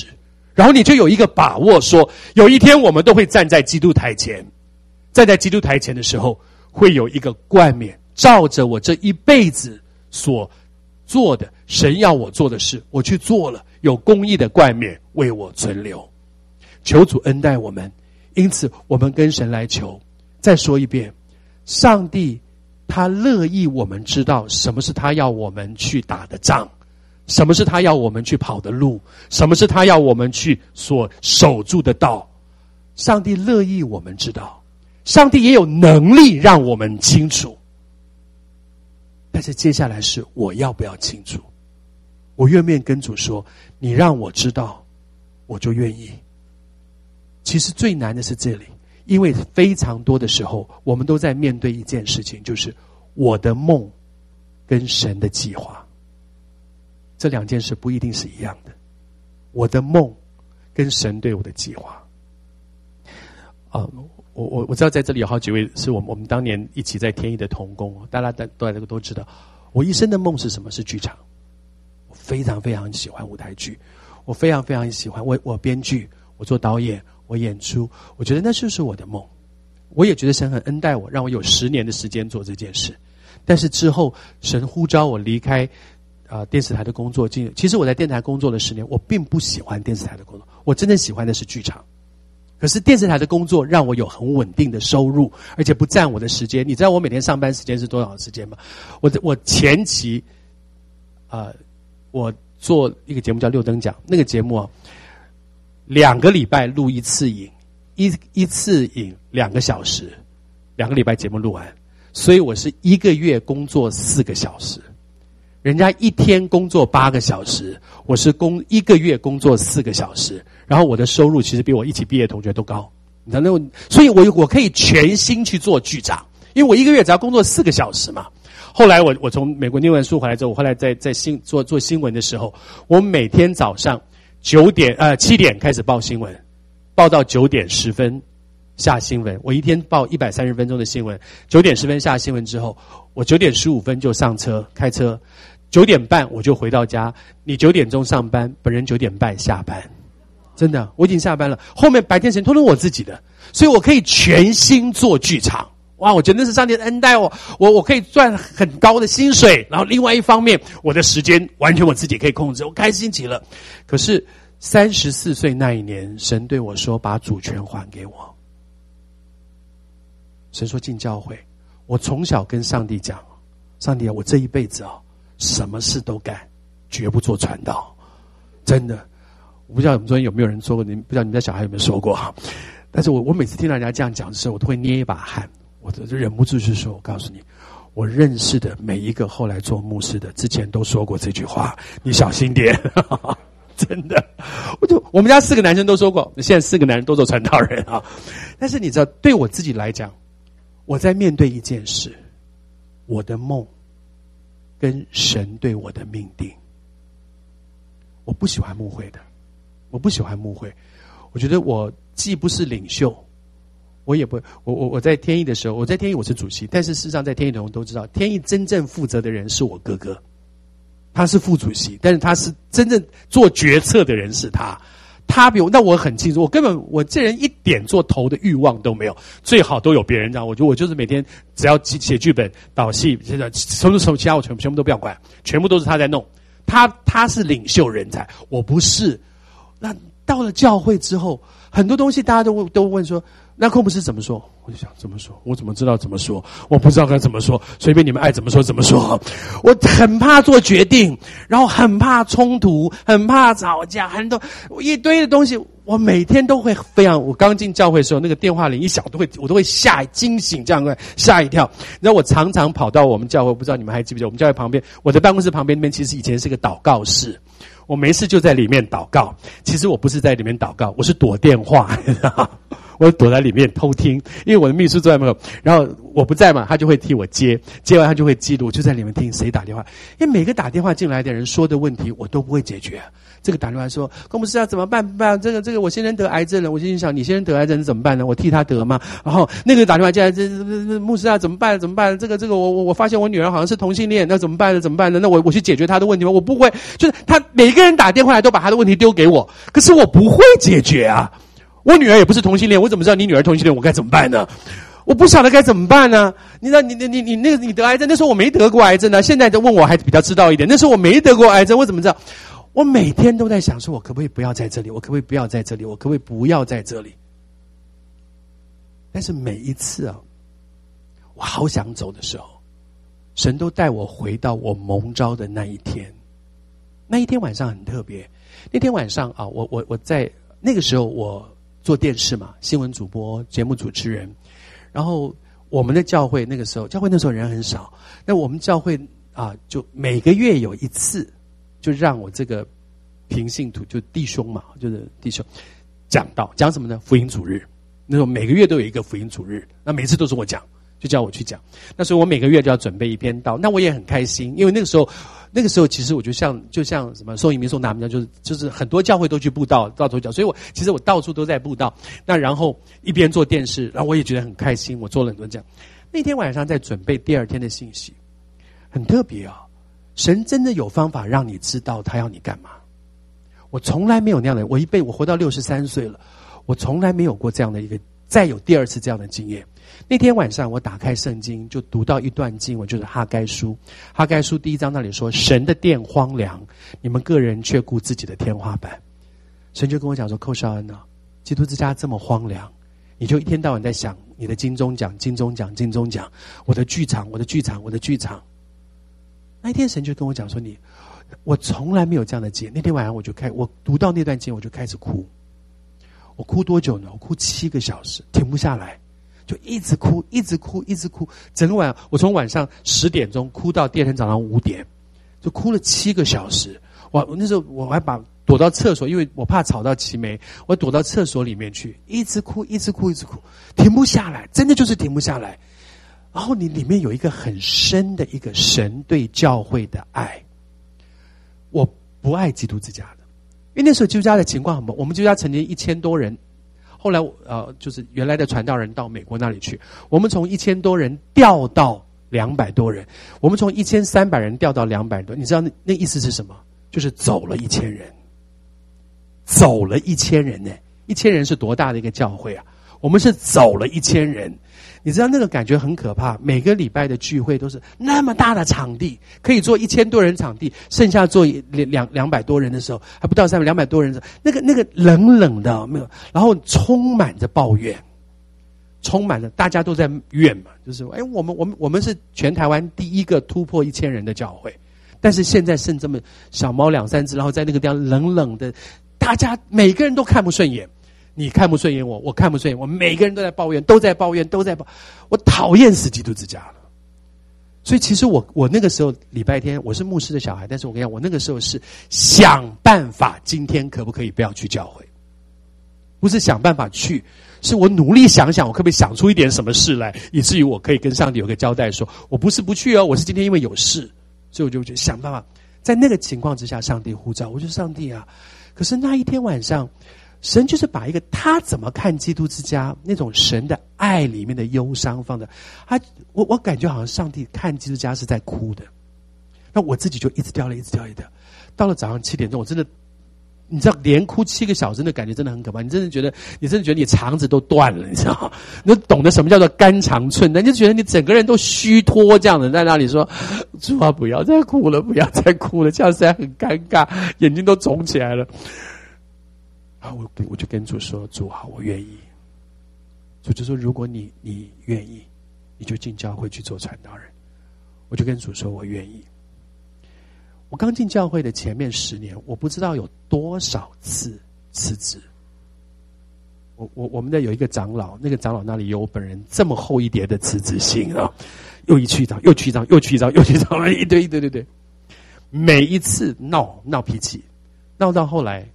然后你就有一个把握说，有一天我们都会站在基督台前，站在基督台前的时候，会有一个冠冕，照着我这一辈子所做的，神要我做的事，我去做了，有公义的冠冕为我存留。求主恩待我们，因此我们跟神来求。再说一遍，上帝他乐意我们知道什么是他要我们去打的仗，什么是他要我们去跑的路，什么是他要我们去所守住的道。上帝乐意我们知道，上帝也有能力让我们清楚。但是接下来是我要不要清楚，我愿不愿意跟主说，你让我知道我就愿意。其实最难的是这里，因为非常多的时候我们都在面对一件事情，就是我的梦跟神的计划，这两件事不一定是一样的。我的梦跟神对我的计划啊、呃，我我我知道在这里有好几位是我们我们当年一起在天意的同工，大家都都都知道，我一生的梦是什么？是剧场。我非常非常喜欢舞台剧，我非常非常喜欢我我编剧，我做导演，我演出，我觉得那就是我的梦。我也觉得神很恩待我，让我有十年的时间做这件事。但是之后神呼召我离开呃电视台的工作，进其实我在电视台工作了十年，我并不喜欢电视台的工作，我真正喜欢的是剧场。可是电视台的工作让我有很稳定的收入，而且不占我的时间。你知道我每天上班时间是多少时间吗？我我前期啊、呃，我做一个节目叫六灯奖，那个节目啊，两个礼拜录一次影，一一次影两个小时，两个礼拜节目录完，所以我是一个月工作四个小时。人家一天工作八个小时，我是工一个月工作四个小时，然后我的收入其实比我一起毕业的同学都高。你知道那，所以我我可以全心去做剧场，因为我一个月只要工作四个小时嘛。后来我我从美国念完书回来之后，我后来在在新做做新闻的时候，我每天早上九点呃七点开始报新闻，报到九点十分下新闻。我一天报一百三十分钟的新闻，九点十分下新闻之后，我九点十五分就上车开车，九点半我就回到家。你九点钟上班，本人九点半下班。真的，我已经下班了。后面白天时间通通我自己的，所以我可以全心做剧场。哇，我觉得那是上帝的恩待我，我我可以赚很高的薪水，然后另外一方面，我的时间完全我自己可以控制，我开心极了。可是三十四岁那一年，神对我说：“把主权还给我。”神说进教会，我从小跟上帝讲：“上帝啊，我这一辈子啊，什么事都干，绝不做传道。”真的，我不知道我们昨天有没有人说过，你不知道你们家小孩有没有说过哈？但是我我每次听到人家这样讲的时候，我都会捏一把汗。我就忍不住去说，我告诉你，我认识的每一个后来做牧师的，之前都说过这句话，你小心点。真的，我就我们家四个男生都说过，现在四个男人都做传道人啊。但是你知道，对我自己来讲，我在面对一件事，我的梦跟神对我的命定。我不喜欢牧会的，我不喜欢牧会，我觉得我既不是领袖。我也不，我我我在天意的时候，我在天意我是主席，但是事实上在天意的人都知道，天意真正负责的人是我哥哥，他是副主席，但是他是真正做决策的人是他，他比我，那我很清楚，我根本我这人一点做头的欲望都没有，最好都有别人让，我觉得我就是每天只要写剧本、导戏，现在什么什么其他我全部全部都不要管，全部都是他在弄，他他是领袖人才，我不是。那到了教会之后，很多东西大家都都问说，那寇牧师怎么说？我就想怎么说？我怎么知道怎么说？我不知道该怎么说，随便你们爱怎么说怎么说。我很怕做决定，然后很怕冲突，很怕吵架，很多一堆的东西。我每天都会非常，我刚进教会的时候，那个电话铃一响，我都会我都会吓惊醒，这样吓一跳。然后我常常跑到我们教会，不知道你们还记不记得，我们教会旁边，我的办公室旁边那边其实以前是个祷告室。我没事就在里面祷告，其实我不是在里面祷告，我是躲电话，我躲在里面偷听，因为我的秘书坐在门口，然后我不在嘛，他就会替我接，接完他就会记录，就在里面听谁打电话，因为每个打电话进来的人说的问题我都不会解决， 这个打电话说，公牧师要怎么办？办这个这个我先生得癌症了，我心里想你先生得癌症怎么办呢？我替他得吗？然后那个打电话进来，这这这牧师啊怎么办？怎么办？这个这个我我我发现我女儿好像是同性恋，那怎么办呢？怎么办呢？那我我去解决她的问题吗？我不会，就是他每一个人打电话来都把他的问题丢给我，可是我不会解决啊。我女儿也不是同性恋，我怎么知道你女儿同性恋？我该怎么办呢？我不晓得该怎么办呢？你知道，你你你你那个你得癌症，那时候我没得过癌症呢。现在就问我还比较知道一点，那时候我没得过癌症，我怎么知道？我每天都在想，说我可不可以不要在这里？我可不可以不要在这里？我可不可以不要在这里？但是每一次啊，我好想走的时候，神都带我回到我蒙召的那一天。那一天晚上很特别，那天晚上啊，我我我在那个时候我做电视嘛，新闻主播、节目主持人。然后我们的教会那个时候，教会那时候人很少，那我们教会啊，就每个月有一次，就让我这个平信徒，就弟兄嘛，就是弟兄讲道，讲什么呢？福音主日。那时候每个月都有一个福音主日，那每次都是我讲，就叫我去讲。那所以我每个月就要准备一篇道，那我也很开心，因为那个时候。那个时候其实我就像就像什么宋以明宋达明就是就是很多教会都去布道到头角，所以我其实我到处都在布道。那然后一边做电视，然后我也觉得很开心，我做了很多这样。那天晚上在准备第二天的信息，很特别啊！神真的有方法让你知道他要你干嘛。我从来没有那样的，我一辈我活到六十三岁了，我从来没有过这样的一个再有第二次这样的经验。那天晚上我打开圣经，就读到一段经文，就是哈该书。哈该书第一章那里说，神的殿荒凉，你们个人却顾自己的天花板。神就跟我讲说，寇绍恩啊，基督之家这么荒凉，你就一天到晚在想你的金钟奖金钟奖金钟奖，我的剧场我的剧场我的剧场。那一天神就跟我讲说，你我从来没有这样的经验。那天晚上我就开我读到那段经文，我就开始哭。我哭多久呢？我哭七个小时，停不下来，就一直哭一直哭一直哭。整个晚上我从晚上十点钟哭到第二天早上五点，就哭了七个小时。我那时候我还把躲到厕所，因为我怕吵到齐梅，我躲到厕所里面去，一直哭一直哭一直哭，停不下来，真的就是停不下来。然后你里面有一个很深的一个神对教会的爱。我不爱基督之家的，因为那时候基督家的情况很不，我们基督家曾经一千多人，后来呃就是原来的传道人到美国那里去，我们从一千多人调到两百多人，我们从一千三百人调到两百多，你知道那那意思是什么？就是走了一千人，走了一千人呢，一千人是多大的一个教会啊？我们是走了一千人。你知道那个感觉很可怕，每个礼拜的聚会都是那么大的场地，可以坐一千多人场地，剩下坐两两百多人的时候，还不到三百两百多人的时候，那个那个冷冷的没有，然后充满着抱怨，充满了大家都在怨嘛，就是哎，我们我们我们是全台湾第一个突破一千人的教会，但是现在剩这么小猫两三只，然后在那个地方冷冷的，大家每个人都看不顺眼。你看不顺眼我，我看不顺眼我，每个人都在抱怨，都在抱怨，都在抱，我讨厌死基督之家了。所以其实我我那个时候礼拜天我是牧师的小孩，但是我跟你讲，我那个时候是想办法，今天可不可以不要去教会？不是想办法去，是我努力想想，我可不可以想出一点什么事来，以至于我可以跟上帝有个交代说，我不是不去哦，我是今天因为有事，所以我就觉得想办法。在那个情况之下，上帝呼召，我说上帝啊！可是那一天晚上。神就是把一个他怎么看基督之家那种神的爱里面的忧伤放的，他我我感觉好像上帝看基督家是在哭的，那我自己就一直掉泪一直掉泪的，到了早上七点钟，我真的你知道连哭七个小时的感觉真的很可怕，你真的觉得你真的觉得你肠子都断了，你知道吗？你懂得什么叫做肝肠寸，你就觉得你整个人都虚脱这样的，在那里说主啊不要再哭了不要再哭了，这样实在很尴尬，眼睛都肿起来了。啊，我我就跟主说，主好，我愿意。主就说，如果你你愿意，你就进教会去做传道人。我就跟主说，我愿意。我刚进教会的前面十年，我不知道有多少次辞职。我我我们的有一个长老，那个长老那里有我本人这么厚一叠的辞职信啊，又一去一张，又去一张，又去一张，又去一张，一堆一堆对对对。每一次闹闹脾气，闹到后来。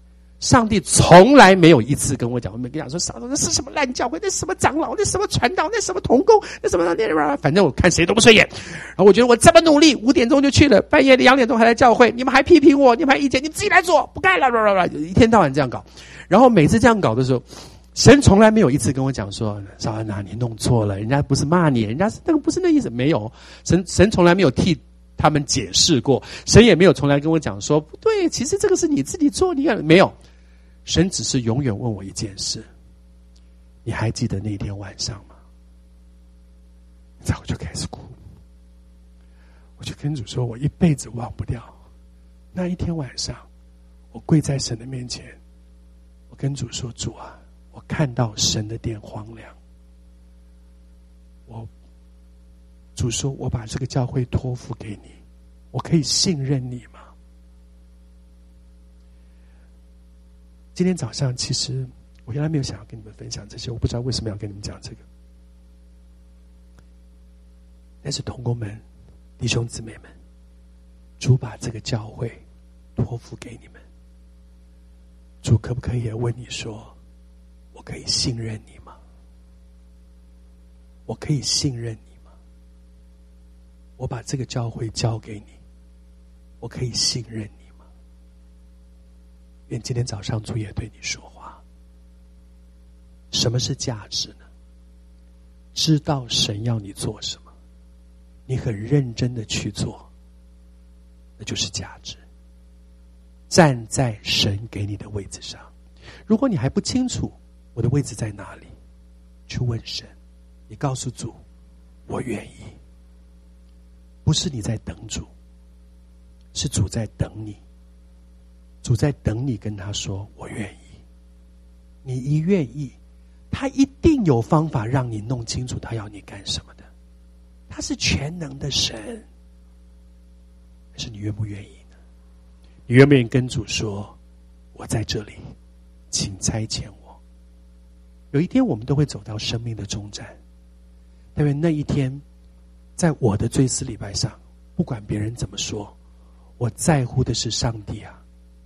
上帝从来没有一次跟我讲，我没跟讲说，上帝那是什么烂教会，那什么长老，那什么传道，那什么同工，那什么那反正我看谁都不顺眼。然后我觉得我这么努力，五点钟就去了，半夜两点钟还来教会，你们还批评我，你们还意见，你们自己来做，不干了，一天到晚这样搞。然后每次这样搞的时候，神从来没有一次跟我讲说，少安啊，你弄错了，人家不是骂你，人家是那个不是那意思，没有。神神从来没有替他们解释过，神也没有从来跟我讲说，不对，其实这个是你自己做，你看没有。神只是永远问我一件事，你还记得那天晚上吗？然后我就开始哭，我就跟主说，我一辈子忘不掉那一天晚上，我跪在神的面前，我跟主说，主啊，我看到神的殿荒凉，我主说，我把这个教会托付给你，我可以信任你吗？今天早上其实我原来没有想要跟你们分享这些，我不知道为什么要跟你们讲这个。但是同工们、弟兄姊妹们，主把这个教会托付给你们，主可不可以也问你说，我可以信任你吗？我可以信任你吗？我把这个教会交给你，我可以信任你？愿今天早上主也对你说话。什么是价值呢？知道神要你做什么，你很认真的去做，那就是价值。站在神给你的位置上，如果你还不清楚我的位置在哪里，去问神，你告诉主，我愿意。不是你在等主，是主在等你。主在等你跟他说，我愿意。你一愿意，他一定有方法让你弄清楚他要你干什么的。他是全能的神。但是你愿不愿意呢？你愿不愿意跟主说，我在这里，请差遣我。有一天我们都会走到生命的终站，但愿那一天在我的追思礼拜上，不管别人怎么说，我在乎的是上帝啊，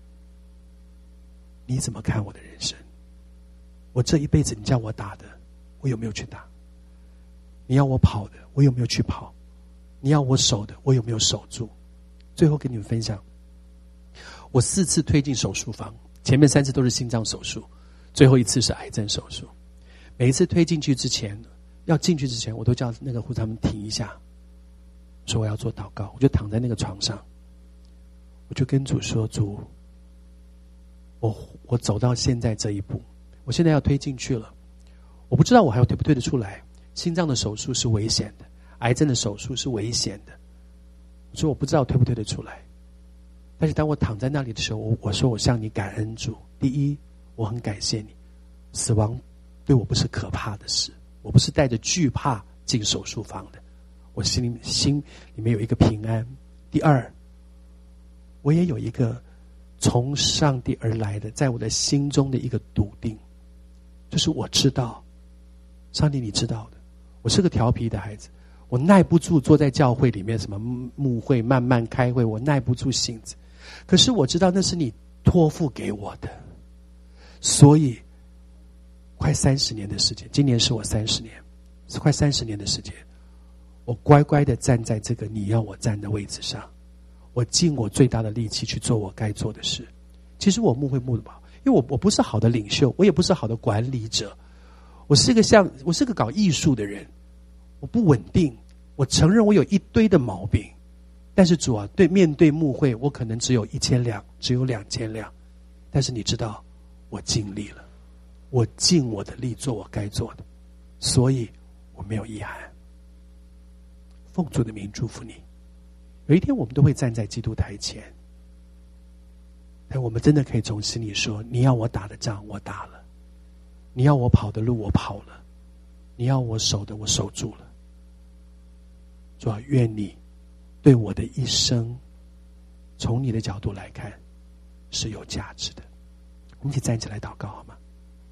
你怎么看我的人生？我这一辈子你叫我打的，我有没有去打？你要我跑的，我有没有去跑？你要我守的，我有没有守住？最后跟你们分享，我四次推进手术房，前面三次都是心脏手术，最后一次是癌症手术。每一次推进去之前，要进去之前，我都叫那个护士他们停一下，说我要做祷告。我就躺在那个床上，我就跟主说，主，我我走到现在这一步，我现在要推进去了，我不知道我还要推不推得出来。心脏的手术是危险的，癌症的手术是危险的，我说我不知道推不推得出来。但是当我躺在那里的时候，我我说我向你感恩主。第一，我很感谢你，死亡对我不是可怕的事，我不是带着惧怕进手术房的，我心里心里面有一个平安。第二，我也有一个从上帝而来的，在我的心中的一个笃定，就是我知道，上帝你知道的，我是个调皮的孩子，我耐不住坐在教会里面什么牧会慢慢开会，我耐不住性子。可是我知道那是你托付给我的，所以快三十年的时间，今年是我三十年，是快三十年的时间，我乖乖的站在这个你要我站的位置上，我尽我最大的力气去做我该做的事。其实我牧会牧得不好，因为我我不是好的领袖，我也不是好的管理者，我是个像我是个搞艺术的人，我不稳定，我承认我有一堆的毛病。但是主啊，对面对牧会，我可能只有一千两，只有两千两，但是你知道，我尽力了，我尽我的力做我该做的，所以我没有遗憾。奉主的名祝福你。有一天我们都会站在基督台前，但我们真的可以从心里说，你要我打的仗我打了，你要我跑的路我跑了，你要我守的我守住了。主啊，愿你对我的一生，从你的角度来看是有价值的。我们一起站起来祷告好吗？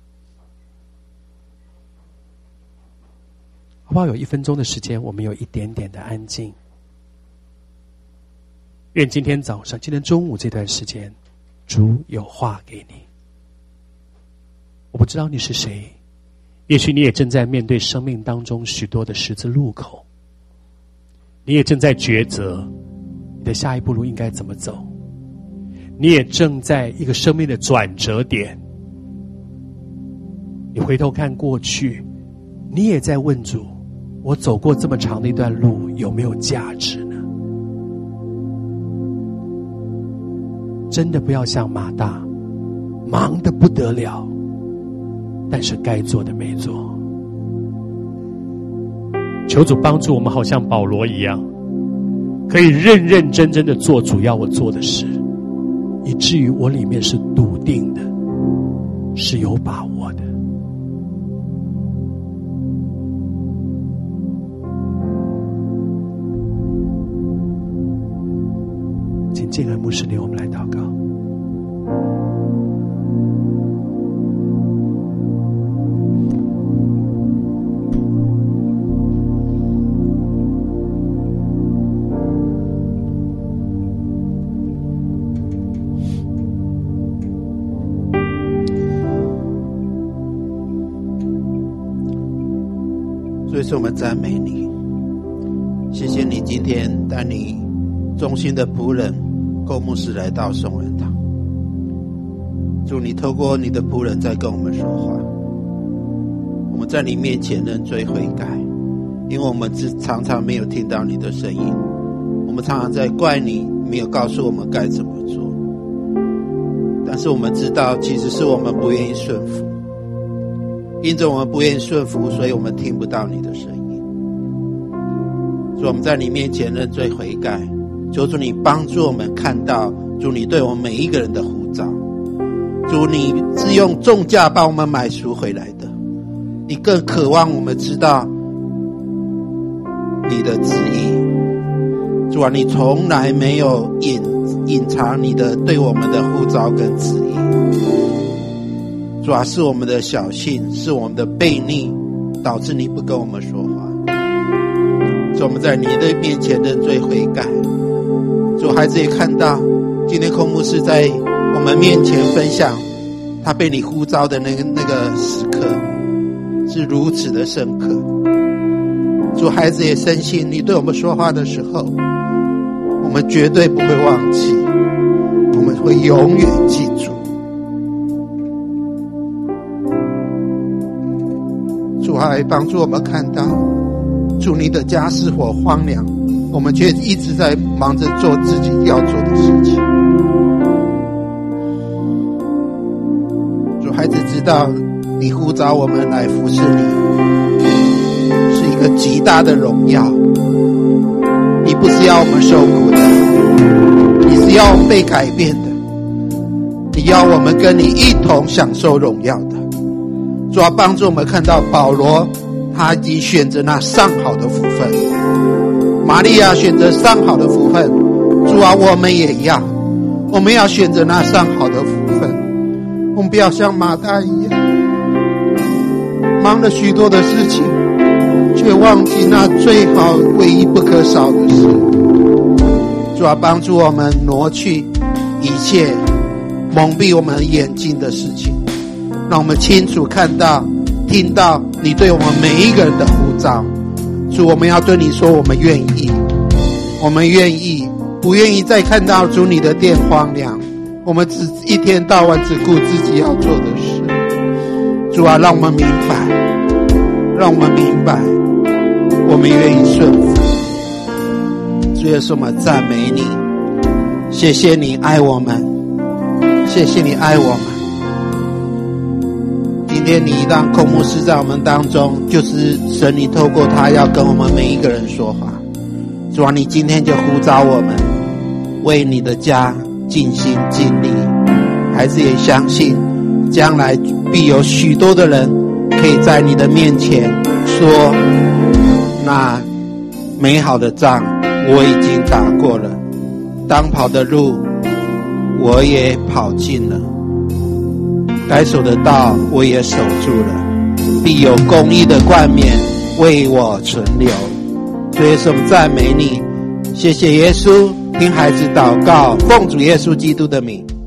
好不好？有一分钟的时间，我们有一点点的安静。愿今天早上、今天中午这段时间，主有话给你， 我不知道你是谁，也许你也正在面对生命当中许多的十字路口，你也正在抉择你的下一步路应该怎么走，你也正在一个生命的转折点，你回头看过去，你也在问主，我走过这么长的一段路有没有价值呢？真的不要像马大，忙得不得了，但是该做的没做。求主帮助我们，好像保罗一样，可以认认真真的做主要我做的事，以至于我里面是笃定的，是有把握的。请建安牧师领我们来祷告。 所以说我们赞美你，谢谢你今天带你忠心的仆人寇牧师来到颂恩堂。主，你透过你的仆人在跟我们说话，我们在你面前认罪悔改，因为我们常常没有听到你的声音，我们常常在怪你没有告诉我们该怎么做，但是我们知道其实是我们不愿意顺服，因着我们不愿意顺服，所以我们听不到你的声音。所以我们在你面前认罪悔改，求主你帮助我们看到主你对我们每一个人的呼召。主，你是用重价把我们买赎回来的，你更渴望我们知道你的旨意。主啊，你从来没有隐隐藏你的对我们的呼召跟旨意。主啊，是我们的小信，是我们的悖逆，导致你不跟我们说话。所以我们在你的面前认罪悔改。主，孩子也看到今天寇牧师在我们面前分享他被你呼召的那个那个时刻是如此的深刻。主，孩子也深信你对我们说话的时候，我们绝对不会忘记，我们会永远记住。主还帮助我们看到，主你的家是否荒凉，我们却一直在忙着做自己要做的事情。主，孩子知道你呼召我们来服侍你是一个极大的荣耀，你不是要我们受苦的，你是要被改变的，你要我们跟你一同享受荣耀的。主要帮助我们看到保罗他已经选择那上好的福分，玛利亚选择上好的福分。主啊，我们也要，我们要选择那上好的福分。我们不要像马大一样忙了许多的事情，却忘记那最好唯一不可少的事。主啊，帮助我们挪去一切蒙蔽我们眼睛的事情，让我们清楚看到听到你对我们每一个人的呼召。主，我们要对你说我们愿意，我们愿意，不愿意再看到主你的殿荒凉，我们只一天到晚只顾自己要做的事。主啊，让我们明白，让我们明白，我们愿意顺服。主耶稣，我们赞美你，谢谢你爱我们，谢谢你爱我们。今天你让寇牧师在我们当中，就是神你透过他要跟我们每一个人说话。主啊，你今天就呼召我们为你的家尽心尽力。孩子也相信将来必有许多的人可以在你的面前说，那美好的仗我已经打过了，当跑的路我也跑尽了，该守的道我也守住了，必有公义的冠冕为我存留。主耶稣，我们赞美你，谢谢耶稣，听孩子祷告，奉主耶稣基督的名。